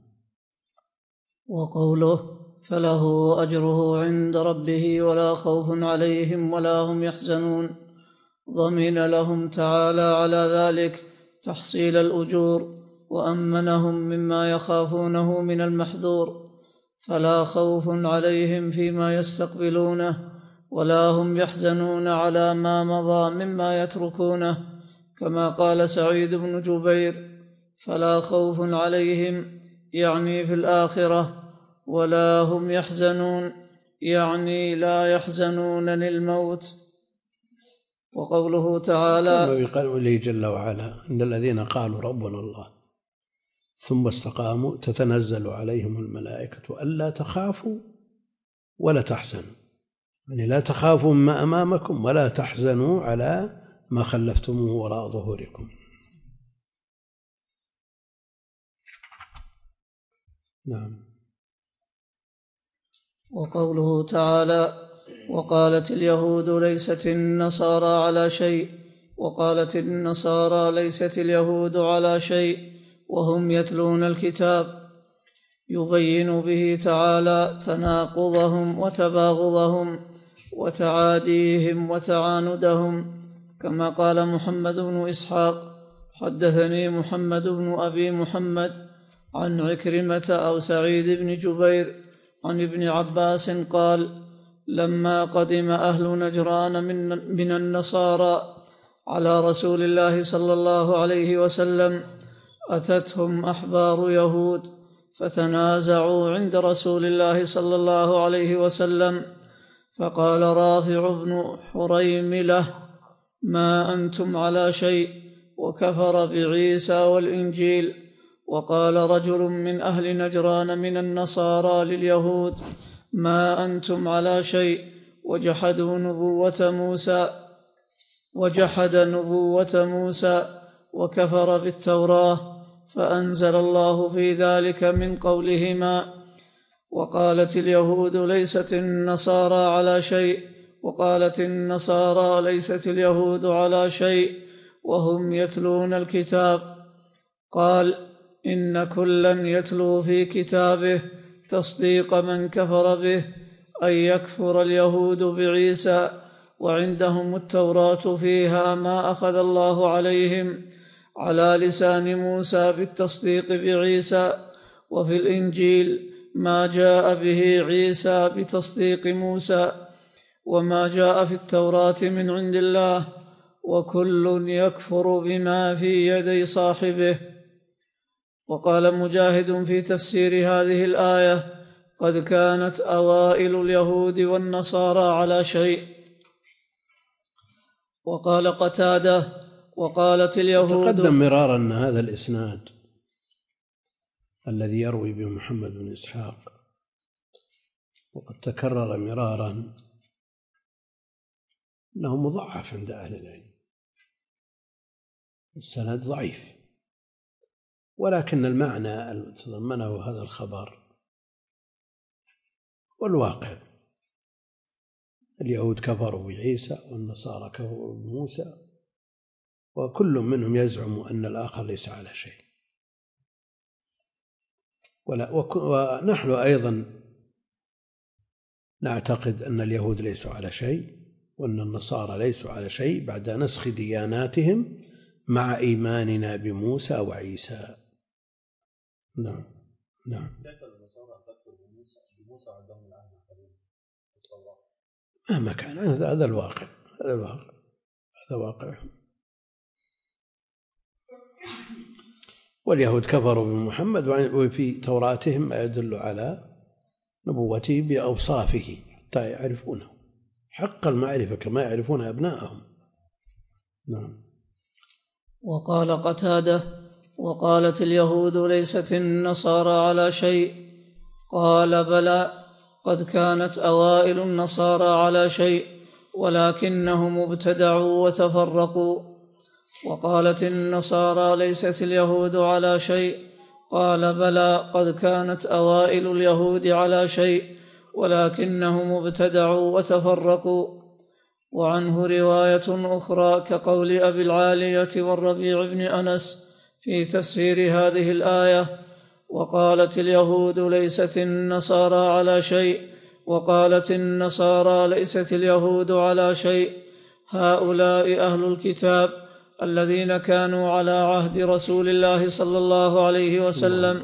وقوله فله أجره عند ربه ولا خوف عليهم ولا هم يحزنون، ضمن لهم تعالى على ذلك تحصيل الأجور، وأمنهم مما يخافونه من المحذور، فلا خوف عليهم فيما يستقبلونه ولا هم يحزنون على ما مضى مما يتركونه، كما قال سعيد بن جبير: فلا خوف عليهم يعني في الآخرة، ولا هم يحزنون يعني لا يحزنون للموت. وقوله تعالى بقوله جل وعلا: إن الذين قالوا ربنا الله ثم استقاموا تتنزل عليهم الملائكة ألا تخافوا ولا تحزنوا، يعني لا تخافوا ما أمامكم ولا تحزنوا على ما خلفتموه وراء ظهوركم. نعم. وقوله تعالى: وقالت اليهود ليست النصارى على شيء، وقالت النصارى ليست اليهود على شيء وهم يتلون الكتاب، يبين به تعالى تناقضهم وتباغضهم وتعاديهم وتعاندهم، كما قال محمد بن إسحاق: حدثني محمد بن أبي محمد عن عكرمة أو سعيد بن جبير عن ابن عباس قال: لما قدم أهل نجران من النصارى على رسول الله صلى الله عليه وسلم أتتهم أحبار يهود فتنازعوا عند رسول الله صلى الله عليه وسلم، فقال رافع بن حريملة: ما أنتم على شيء، وكفر بعيسى والإنجيل. وقال رجل من أهل نجران من النصارى لليهود: ما أنتم على شيء، وجحد نبوة موسى وكفر بالتوراة، فأنزل الله في ذلك من قولهما: وقالت اليهود ليست النصارى على شيء، وقالت النصارى ليست اليهود على شيء وهم يتلون الكتاب. قال: إن كلا يتلو في كتابه تصديق من كفر به، أن يكفر اليهود بعيسى وعندهم التوراة فيها ما أخذ الله عليهم على لسان موسى بالتصديق بعيسى، وفي الإنجيل ما جاء به عيسى بتصديق موسى، وما جاء في التوراة من عند الله، وكل يكفر بما في يدي صاحبه. وقال مجاهد في تفسير هذه الآية: قد كانت أوائل اليهود والنصارى على شيء. وقال قتادة وقالت اليهود. تقدم مرارا أن هذا الإسناد الذي يروي به محمد بن إسحاق وقد تكرر مرارا أنه مضعف عند أهل العلم، السند ضعيف، ولكن المعنى الذي تضمنه هذا الخبر والواقع. اليهود كفروا بعيسى والنصارى كفروا بموسى، وكل منهم يزعم أن الآخر ليس على شيء. ونحن أيضا نعتقد أن اليهود ليسوا على شيء وأن النصارى ليسوا على شيء بعد نسخ دياناتهم مع إيماننا بموسى وعيسى. نعم. مهما كان هذا الواقع، هذا واقع. واليهود كفروا بمحمد، وفي توراتهم ما يدل على نبوته بأوصافه حتى يعرفونه حق المعرفة كما يعرفون أبناءهم. نعم. وقال قتادة وقالت اليهود ليست النصارى على شيء، قال بلى، قد كانت أوائل النصارى على شيء ولكنهم ابتدعوا وتفرقوا. وقالت النصارى ليست اليهود على شيء، قال بلى، قد كانت أوائل اليهود على شيء ولكنهم ابتدعوا وتفرقوا. وعنه رواية أخرى كقول أبي العالية والربيع بن أنس في تفسير هذه الآية: وقالت اليهود ليست النصارى على شيء، وقالت النصارى ليست اليهود على شيء، هؤلاء أهل الكتاب الذين كانوا على عهد رسول الله صلى الله عليه وسلم.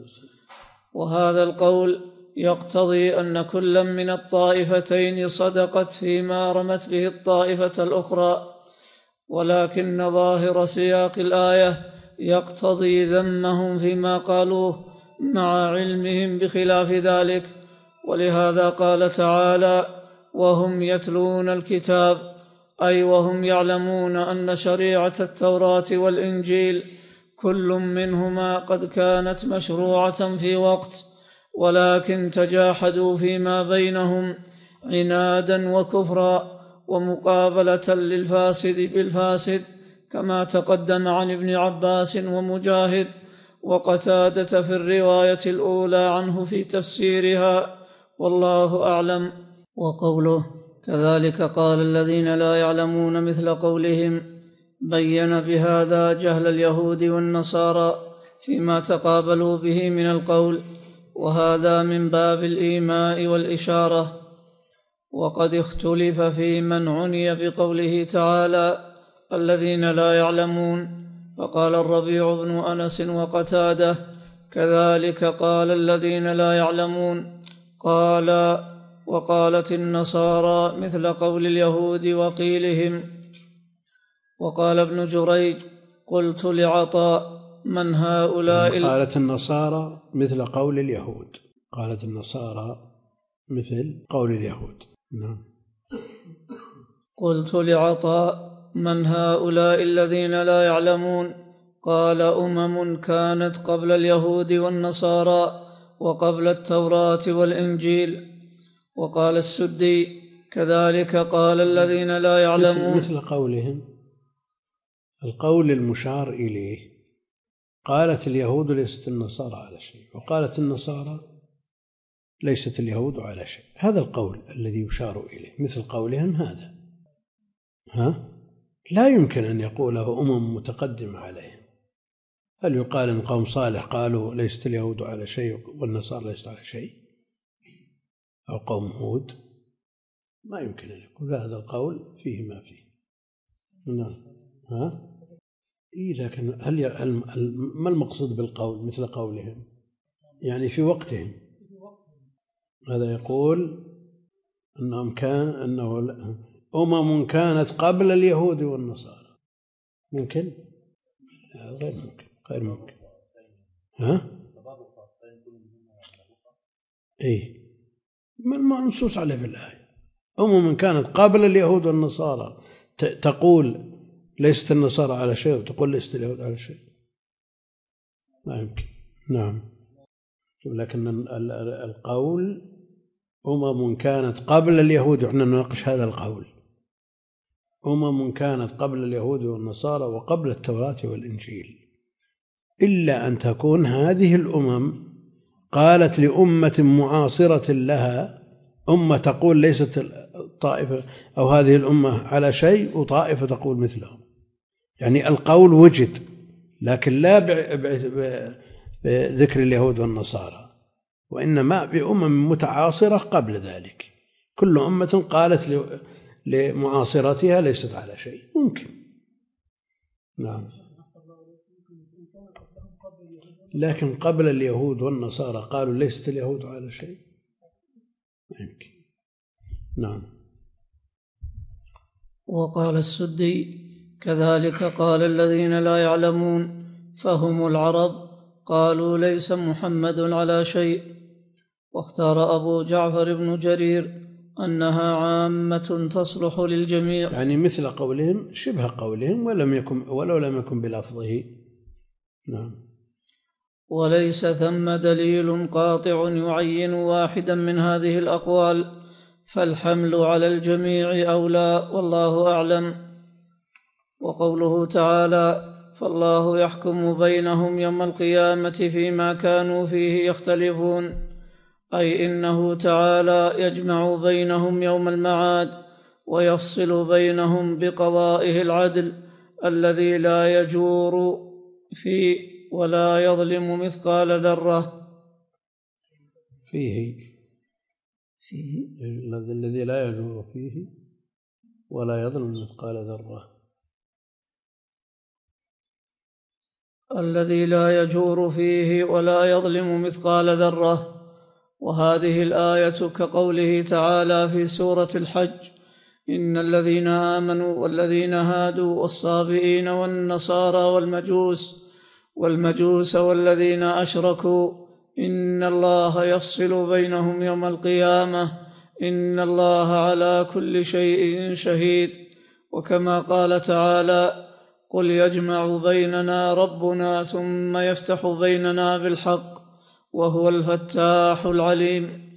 وهذا القول يقتضي أن كل من الطائفتين صدقت فيما رمت به الطائفة الأخرى، ولكن ظاهر سياق الآية يقتضي ذمهم فيما قالوه مع علمهم بخلاف ذلك. ولهذا قال تعالى: وهم يتلون الكتاب، أي وهم يعلمون أن شريعة التوراة والإنجيل كل منهما قد كانت مشروعة في وقت، ولكن تجاحدوا فيما بينهم عنادا وكفرا ومقابلة للفاسد بالفاسد، كما تقدم عن ابن عباس ومجاهد وقتادة في الرواية الأولى عنه في تفسيرها، والله أعلم. وقوله كذلك قال الذين لا يعلمون مثل قولهم بين بهذا جهل اليهود والنصارى فيما تقابلوا به من القول، وهذا من باب الإيماء والإشارة. وقد اختلف في من عني بقوله تعالى الذين لا يعلمون، فقال الربيع بن أنس وقتاده كذلك قال الذين لا يعلمون، قال وقالت النصارى مثل قول اليهود وقيلهم. وقال ابن جريج قلت لعطاء من هؤلاء قالت النصارى مثل قول اليهود، قالت النصارى مثل قول اليهود. نعم. قلت لعطاء من هؤلاء الذين لا يعلمون؟ قال كانت قبل اليهود والنصارى وقبل التوراة والإنجيل. وقال السدي كذلك قال الذين لا يعلمون مثل قولهم. القول المشار إليه قالت اليهود ليست النصارى على شيء، وقالت النصارى ليست اليهود على شيء. هذا القول الذي يشار إليه مثل قولهم هذا لا يمكن أن يقوله متقدمة عليهم. هل يقال إن قوم صالح قالوا ليست اليهود على شيء والنصارى ليست على شيء، أو قوم هود؟ ما يمكن أن يقول هذا القول فيه ما فيه. نعم. لكن ما المقصود بالقول مثل قولهم؟ يعني في وقتهم. هذا يقول أنه أمم كانت قبل اليهود والنصارى. ممكن؟ غير ممكن. ما منصوص عليه في الآية. من كانت قبل اليهود والنصارى تقول ليست النصارى على شيء وتقول ليست اليهود على شيء، لا يمكن. نعم. لكن القول كانت قبل اليهود، وإحنا نناقش هذا القول، كانت قبل اليهود والنصارى وقبل التوراة والإنجيل، إلا أن تكون هذه الأمم قالت لأمة معاصرة لها، تقول ليست الطائفة أو هذه الأمة على شيء وطائفة تقول مثلهم. يعني القول وجد، لكن لا بذكر اليهود والنصارى، وإنما بأمم متعاصرة قبل ذلك، كل أمة قالت لمعاصرتها ليست على شيء، ممكن. نعم. لكن قبل اليهود والنصارى قالوا ليست اليهود على شيء، ممكن. نعم. وقال السدي: كذلك قال الذين لا يعلمون فهم العرب قالوا ليس محمد على شيء. واختار أبو جعفر بن جرير أنها عامة تصلح للجميع، يعني مثل قولهم، شبه قولهم، ولو لم يكن بلفظه. نعم. وليس ثم دليل قاطع يعين واحدا من هذه الأقوال، فالحمل على الجميع أولى، والله أعلم. وقوله تعالى: فالله يحكم بينهم يوم القيامة فيما كانوا فيه يختلفون، أي إنه تعالى يجمع بينهم يوم المعاد ويفصل بينهم بقضائه العدل الذي لا يجور فيه ولا يظلم مثقال ذرة فيه الذي لا يجور فيه ولا يظلم مثقال ذرة، الذي لا يجور فيه ولا يظلم مثقال ذرة. وهذه الآية كقوله تعالى في سورة الحج: إن الذين آمنوا والذين هادوا والصابئين والنصارى والمجوس والذين أشركوا إن الله يفصل بينهم يوم القيامة إن الله على كل شيء شهيد. وكما قال تعالى: قل يجمع بيننا ربنا ثم يفتح بيننا بالحق وهو الفتاح العليم.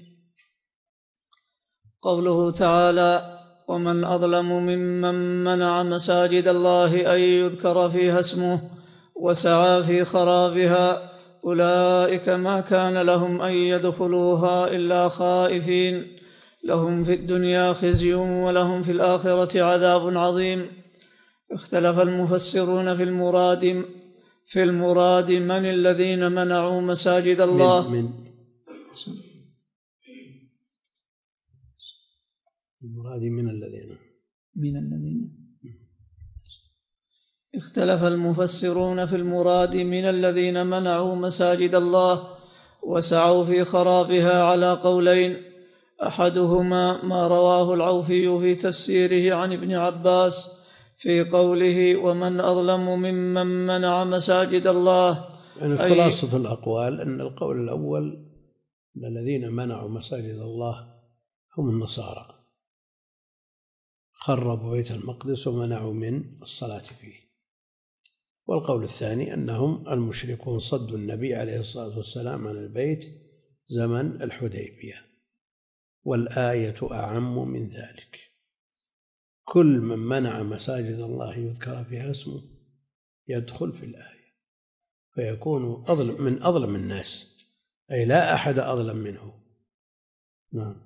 قوله تعالى: ومن أظلم ممن منع مساجد الله أن يذكر فيها اسمه وسعى في خرابها أولئك ما كان لهم أن يدخلوها إلا خائفين لهم في الدنيا خزي ولهم في الآخرة عذاب عظيم. اختلف المفسرون في المراد من الذين منعوا مساجد الله اختلف المفسرون في المراد من الذين منعوا مساجد الله وسعوا في خرابها على قولين: أحدهما ما رواه العوفي في تفسيره عن ابن عباس في قوله: ومن أظلم ممن منع مساجد الله. يعني خلاصة الأقوال أن القول الأول الذين منعوا مساجد الله هم النصارى، خربوا بيت المقدس ومنعوا من الصلاة فيه. والقول الثاني أنهم المشركون صدوا النبي عليه الصلاة والسلام عن البيت زمن الحديبية، والآية أعم من ذلك، كل من منع مساجد الله يذكر فيها اسمه يدخل في الآية، فيكون من أظلم الناس، أي لا أحد أظلم منه. نعم.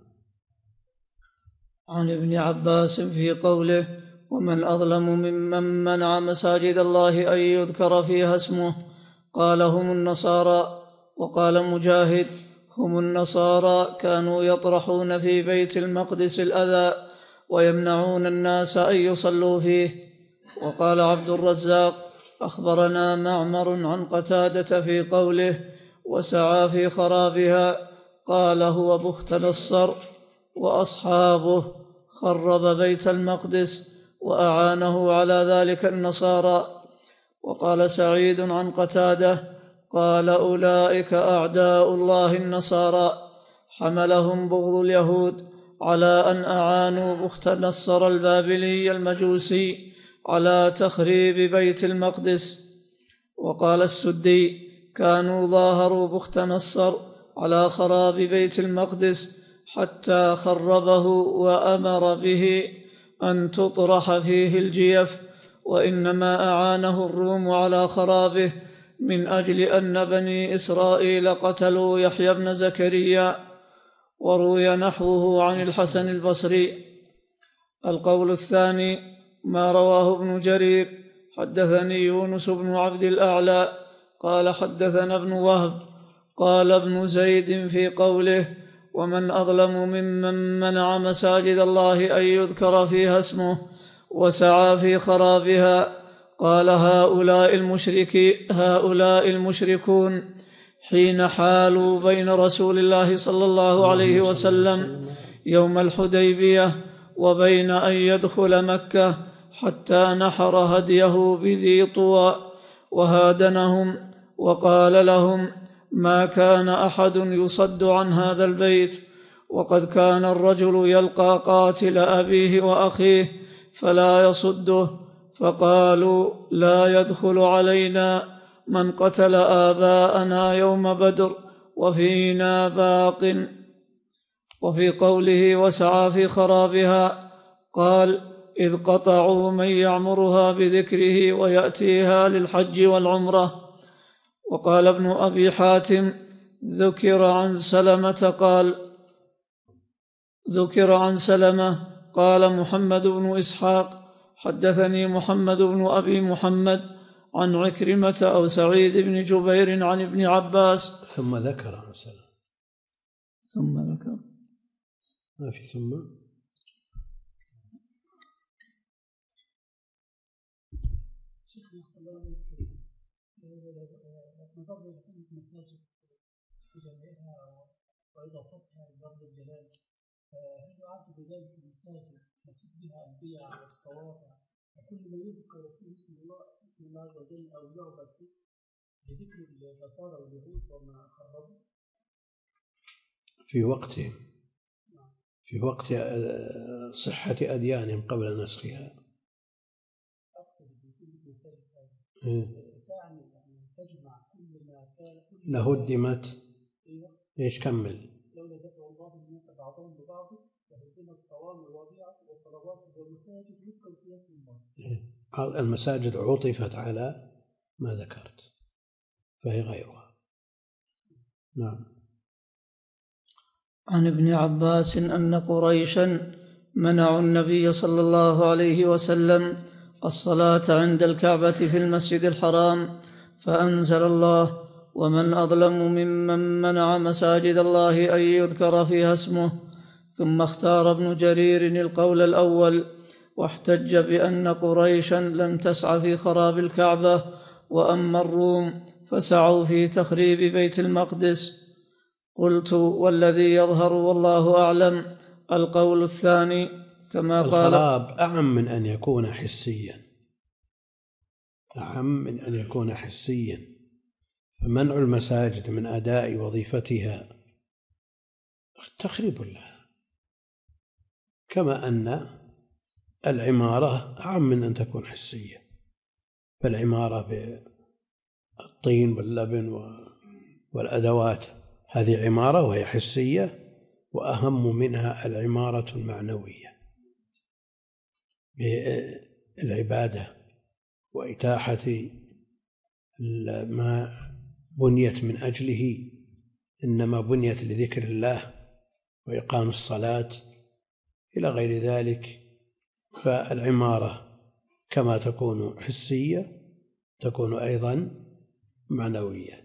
عن ابن عباس في قوله: ومن أظلم ممن منع مساجد الله أن يذكر فيها اسمه، قال: هم النصارى. وقال مجاهد: هم النصارى كانوا يطرحون في بيت المقدس الأذى ويمنعون الناس أن يصلوا فيه. وقال عبد الرزاق: أخبرنا معمر عن قتادة في قوله: وسعى في خرابها، قال: هو بخت نصر وأصحابه خرب بيت المقدس وأعانه على ذلك النصارى. وقال سعيد عن قتادة قال: أولئك أعداء الله النصارى، حملهم بغض اليهود على أن أعانوا بخت نصر البابلي المجوسي على تخريب بيت المقدس. وقال السدي: كانوا ظاهروا بخت نصر على خراب بيت المقدس حتى خربه وأمر به أن تطرح فيه الجيف، وإنما أعانه الروم على خرابه من أجل أن بني إسرائيل قتلوا يحيى بن زكريا. وروي نحوه عن الحسن البصري. القول الثاني ما رواه ابن جرير: حدثني يونس بن عبد الأعلى قال حدثنا ابن وهب قال ابن زيد في قوله: ومن أظلم ممن منع مساجد الله أن يذكر فيها اسمه وسعى في خرابها، قال: هؤلاء المشركون حين حالوا بين رسول الله صلى الله عليه وسلم يوم الحديبية وبين أن يدخل مكة حتى نحر هديه بذي طوى وهادنهم وقال لهم: ما كان أحد يصد عن هذا البيت، وقد كان الرجل يلقى قاتل أبيه وأخيه فلا يصده، فقالوا: لا يدخل علينا من قتل آباءنا يوم بدر وفينا باق. وفي قوله وسعى في خرابها قال: إذ قطعوا من يعمرها بذكره ويأتيها للحج والعمرة. وقال ابن أبي حاتم: ذكر عن سلمة قال محمد بن إسحاق: حدثني محمد بن أبي محمد عن عكرمة أو سعيد بن جبير عن ابن عباس. ثم ذكر عن سلمة. ما في ثم. نظر يكون في مساجد تجمعها وإضافتها للفضل الجلال، هل يعد بذلك المساجد مسجد بها البيع والصوافع وكل ما يذكر فيه اسم الله عز وجل أو يعبد فيه بذكر النصارى واليهود وما خربوا في وقت صحة أديانهم قبل نسخها. أقصد بكل مساجد تجمع كل ما كان لهدمت. ايش كمل؟ لولا دفع الله الناس بعضهم ببعض لهدمت صوامع وبيع وصلوات ومساجد يذكر فيها اسم الله. المساجد عطفت على ما ذكرت فهي غيرها. نعم. عن ابن عباس أن قريشا منعوا النبي صلى الله عليه وسلم الصلاة عند الكعبة في المسجد الحرام، فأنزل الله: ومن أظلم ممن منع مساجد الله أن يذكر فيها اسمه. ثم اختار ابن جرير القول الأول، واحتج بأن قريشا لم تسع في خراب الكعبة، وأما الروم فسعوا في تخريب بيت المقدس. قلت: والذي يظهر والله أعلم القول الثاني كما قال. الخراب أعم من أن يكون حسيا، فمنع المساجد من أداء وظيفتها تخريب لها، كما أن العمارة أعم من أن تكون حسية، فالعمارة بالطين واللبن والأدوات هذه عمارة وهي حسية، وأهم منها العمارة المعنوية بالعبادة وإتاحة ما بنيت من أجله، إنما بنيت لذكر الله وإقام الصلاة إلى غير ذلك. فالعمارة كما تكون حسية تكون أيضا معنوية،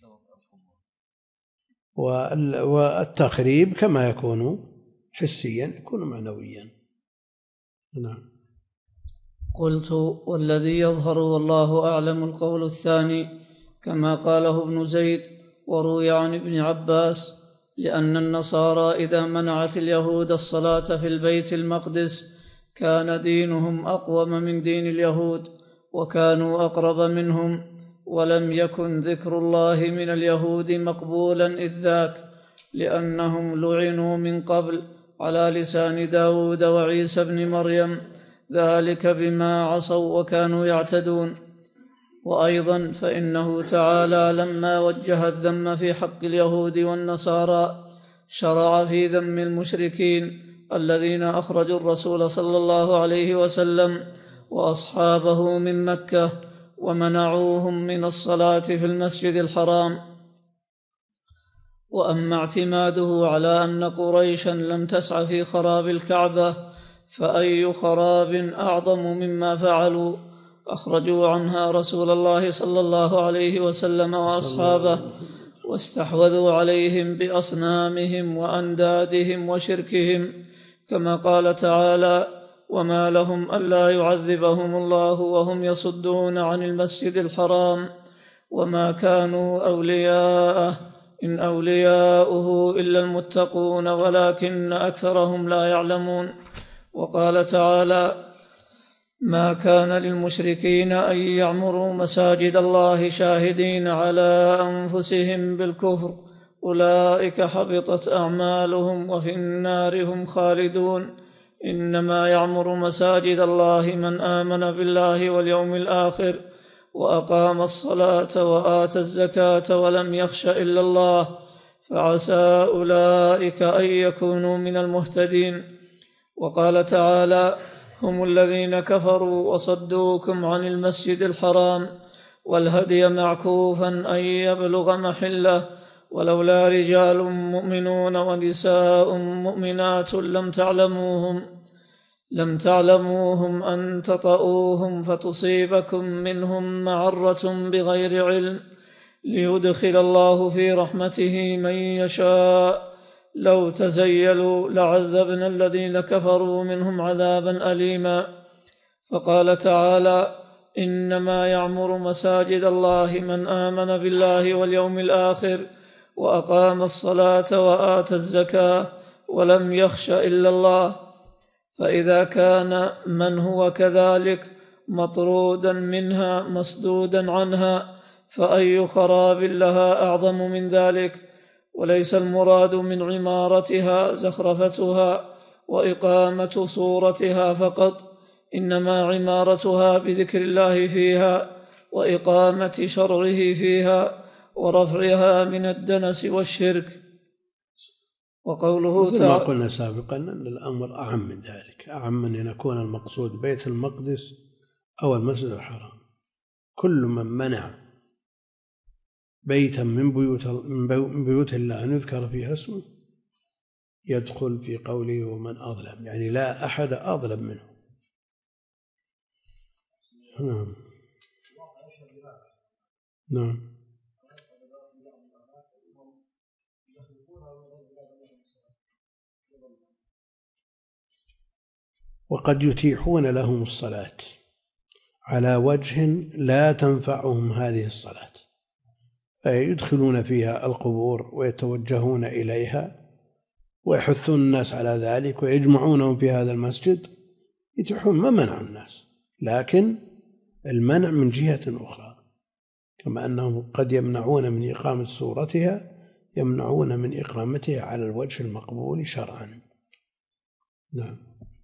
والتخريب كما يكون حسيا يكون معنويا. نعم. قلت: والذي يظهر والله أعلم القول الثاني كما قاله ابن زيد، وروي عن ابن عباس، لأن النصارى إذا منعت اليهود الصلاة في البيت المقدس كان دينهم أقوم من دين اليهود، وكانوا أقرب منهم، ولم يكن ذكر الله من اليهود مقبولا إذ ذاك، لأنهم لعنوا من قبل على لسان داود وعيسى بن مريم، ذلك بما عصوا وكانوا يعتدون. وأيضا فإنه تعالى لما وجه الذم في حق اليهود والنصارى شرع في ذم المشركين الذين أخرجوا الرسول صلى الله عليه وسلم وأصحابه من مكة ومنعوهم من الصلاة في المسجد الحرام. وأما اعتماده على أن قريشا لم تسع في خراب الكعبة فأي خراب أعظم مما فعلوا، أخرجوا عنها رسول الله صلى الله عليه وسلم وأصحابه واستحوذوا عليهم بأصنامهم وأندادهم وشركهم، كما قال تعالى: وما لهم ألا يعذبهم الله وهم يصدون عن المسجد الحرام وما كانوا أولياءه إن أولياؤه إلا المتقون ولكن أكثرهم لا يعلمون. وقال تعالى: ما كان للمشركين أن يعمروا مساجد الله شاهدين على أنفسهم بالكفر أولئك حبطت أعمالهم وفي النار هم خالدون. إنما يعمر مساجد الله من آمن بالله واليوم الآخر وأقام الصلاة وآتى الزكاة ولم يخش إلا الله فعسى أولئك أن يكونوا من المهتدين. وقال تعالى: هم الذين كفروا وصدوكم عن المسجد الحرام والهدي معكوفا أن يبلغ محله ولولا رجال مؤمنون ونساء مؤمنات لم تعلموهم أن تطؤوهم فتصيبكم منهم معرة بغير علم ليدخل الله في رحمته من يشاء لو تزيلوا لعذبنا الذين كفروا منهم عذابا أليما. فقال تعالى: إنما يعمر مساجد الله من آمن بالله واليوم الآخر وأقام الصلاة وآتى الزكاة ولم يخش إلا الله. فإذا كان من هو كذلك مطرودا منها مسدودا عنها فأي خراب لها أعظم من ذلك؟ وليس المراد من عمارتها زخرفتها وإقامة صورتها فقط، إنما عمارتها بذكر الله فيها وإقامة شرعه فيها ورفعها من الدنس والشرك. وقوله مثل ما قلنا سابقا أن الأمر أعم من ذلك، أعم من أن يكون المقصود بيت المقدس أو المسجد الحرام. كل من منع بيتا من بيوت الله أن يذكر فيها اسمه يدخل في قوله ومن أظلم، يعني لا أحد أظلم منه. نعم. وقد يتيحون لهم الصلاة على وجه لا تنفعهم هذه الصلاة، فيدخلون فيها القبور ويتوجهون إليها ويحثون الناس على ذلك ويجمعونهم في هذا المسجد، يتيحون ما منع الناس، لكن المنع من جهة أخرى، كما أنهم قد يمنعون من إقامة صورتها يمنعون من إقامتها على الوجه المقبول شرعا. نعم.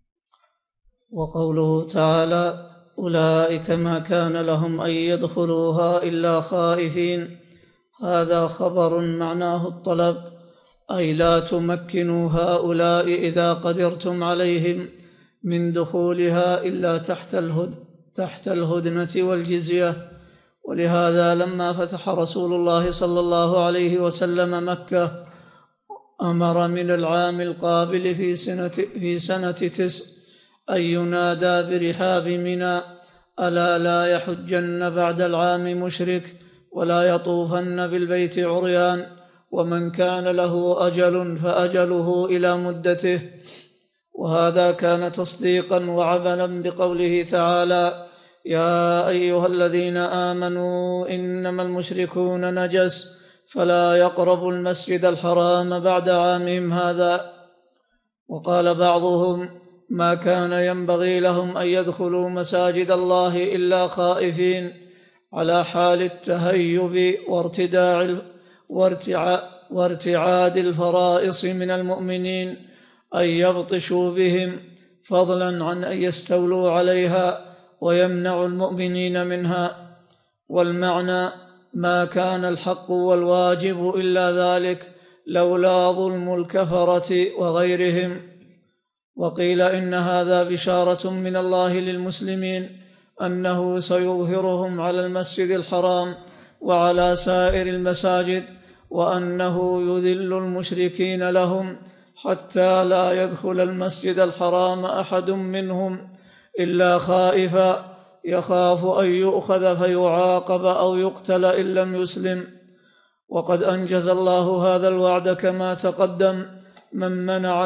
وقوله تعالى: أولئك ما كان لهم أن يدخلوها إلا خائفين، هذا خبر معناه الطلب، أي لا تمكنوا هؤلاء إذا قدرتم عليهم من دخولها إلا تحت الهدنة والجزية. ولهذا لما فتح رسول الله صلى الله عليه وسلم مكة أمر من العام القابل في سنة 9 أن ينادى برحاب منى: ألا لا يحجن بعد العام مشرك ولا يطوفن بالبيت عريان، ومن كان له أجل فأجله إلى مدته. وهذا كان تصديقا وعملا بقوله تعالى: يا أيها الذين آمنوا إنما المشركون نجس فلا يقربوا المسجد الحرام بعد عامهم هذا. وقال بعضهم: ما كان ينبغي لهم أن يدخلوا مساجد الله إلا خائفين، على حال التهيب وارتعاد الفرائص من المؤمنين أن يبطشوا بهم، فضلا عن أن يستولوا عليها ويمنعوا المؤمنين منها. والمعنى ما كان الحق والواجب إلا ذلك لولا ظلم الكفرة وغيرهم. وقيل إن هذا بشارة من الله للمسلمين أنه سيظهرهم على المسجد الحرام وعلى سائر المساجد، وأنه يذل المشركين لهم حتى لا يدخل المسجد الحرام أحد منهم إلا خائفا يخاف أن يؤخذ فيعاقب أو يقتل إن لم يسلم. وقد أنجز الله هذا الوعد كما تقدم من منع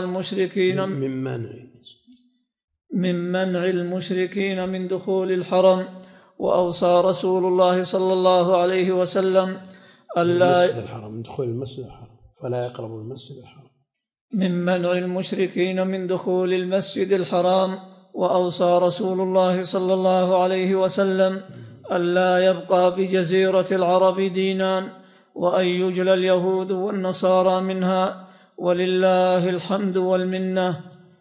المشركين من دخول الحرم. وأوصى رسول الله صلى الله عليه وسلم الحرم دخول المسجد الحرام فلا يقربوا المسجد الحرام، من منع المشركين من دخول المسجد الحرام. وأوصى رسول الله صلى الله عليه وسلم ألا يبقى بجزيرة العرب دينان، وأن يجلى اليهود والنصارى منها، ولله الحمد والمنة.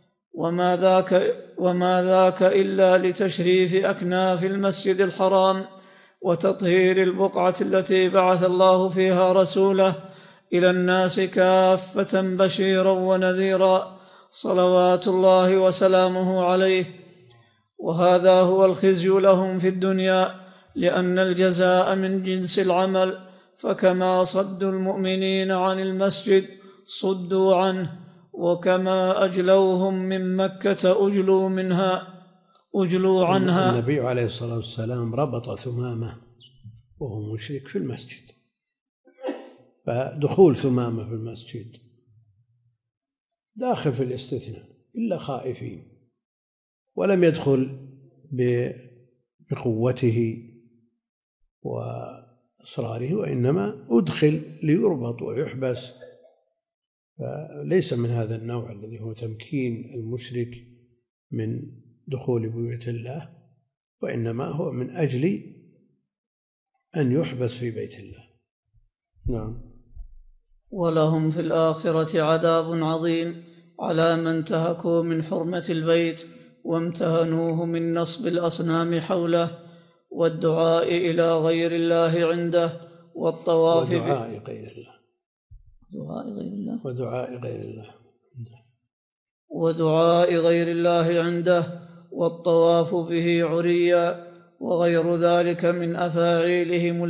وما ذاك إلا لتشريف أكناف المسجد الحرام وتطهير البقعة التي بعث الله فيها رسوله إلى الناس كافة بشيرا ونذيرا صلوات الله وسلامه عليه. وهذا هو الخزي لهم في الدنيا، لأن الجزاء من جنس العمل، فكما صدوا المؤمنين عن المسجد صدوا عنه، وكما أجلوهم من مكة أجلوا عنها. النبي عليه الصلاة والسلام ربط ثمامة وهو مشرك في المسجد، فدخول ثمامة في المسجد داخل في الاستثناء إلا خائفين، ولم يدخل بقوته وإصراره، وإنما أدخل ليربط ويحبس، فليس من هذا النوع الذي هو تمكين المشرك من دخول بيوت الله، وإنما هو من أجل أن يحبس في بيت الله. نعم. ولهم في الآخرة عذاب عظيم على من انتهكوا من حرمة البيت وامتهنوه من نصب الأصنام حوله والدعاء إلى غير الله عنده والطواف ودعاء غير الله عنده والطواف به عريا وغير ذلك من أفاعيلهم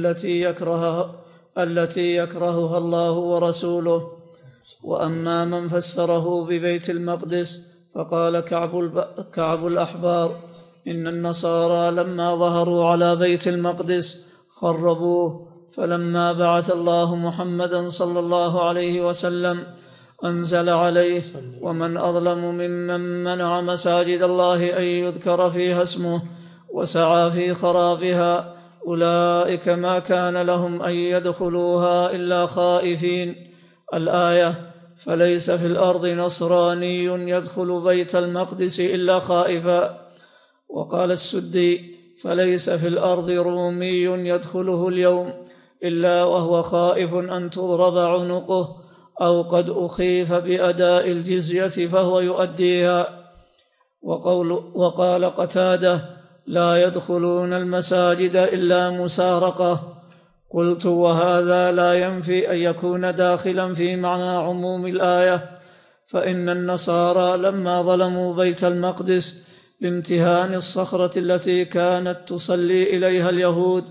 التي يكرهها الله ورسوله. وأما من فسره ببيت المقدس فقال كعب الأحبار إن النصارى لما ظهروا على بيت المقدس خربوه، فلما بعث الله محمدا صلى الله عليه وسلم أنزل عليه ومن أظلم ممن منع مساجد الله أن يذكر فيها اسمه وسعى في خرابها، أولئك ما كان لهم أن يدخلوها إلا خائفين. الآية. فليس في الأرض نصراني يدخل بيت المقدس إلا خائفا. وقال السدي فليس في الأرض رومي يدخله اليوم إلا وهو خائف أن تضرب عنقه أو قد أخيف بأداء الجزية فهو يؤديها. وقال قتادة لا يدخلون المساجد إلا مسارقة. قلت وهذا لا ينفي أن يكون داخلا في معنى عموم الآية، فإن النصارى لما ظلموا بيت المقدس بامتهان الصخرة التي كانت تصلي إليها اليهود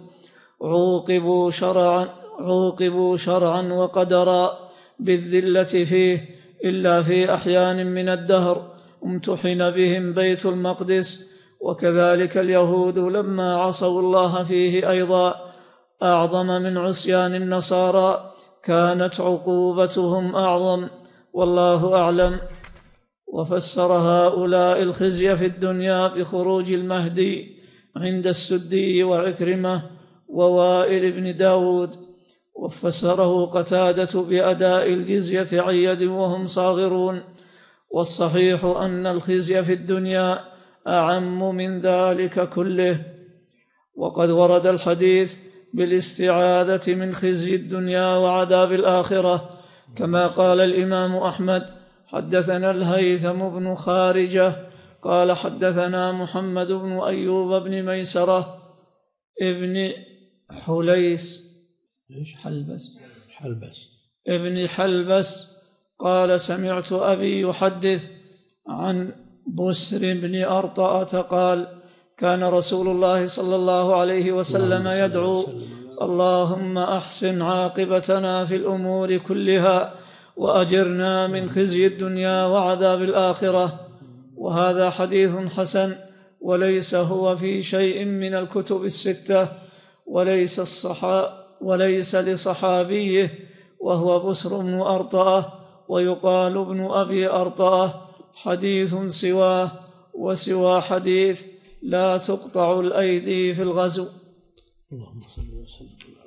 عوقبوا شرعا وقدرا بالذلة فيه، إلا في أحيان من الدهر امتحن بهم بيت المقدس. وكذلك اليهود لما عصوا الله فيه أيضا أعظم من عصيان النصارى كانت عقوبتهم أعظم، والله أعلم. وفسر هؤلاء الخزي في الدنيا بخروج المهدي عند السدي وعكرمة ووائل بن داود، وفسره قتادة بأداء الجزية عن يد وهم صاغرون. والصحيح أن الخزي في الدنيا أعم من ذلك كله. وقد ورد الحديث بالاستعاذة من خزي الدنيا وعذاب الآخرة كما قال الإمام أحمد: حدثنا الهيثم بن خارجة قال حدثنا محمد بن أيوب بن ميسرة ابن حلبس قال: سمعت أبي يحدث عن بسر بن أرطأة قال: كان رسول الله صلى الله عليه وسلم يدعو: اللهم أحسن عاقبتنا في الأمور كلها وأجرنا من خزي الدنيا وعذاب الآخرة. وهذا حديث حسن، وليس هو في شيء من الكتب الستة، وليس لصحابيه وهو بسر بن أرطأة، ويقال ابن أبي أرطأة. حديث سواه، وسوى حديث لا تقطع الأيدي في الغزو. اللهم صل وسلم.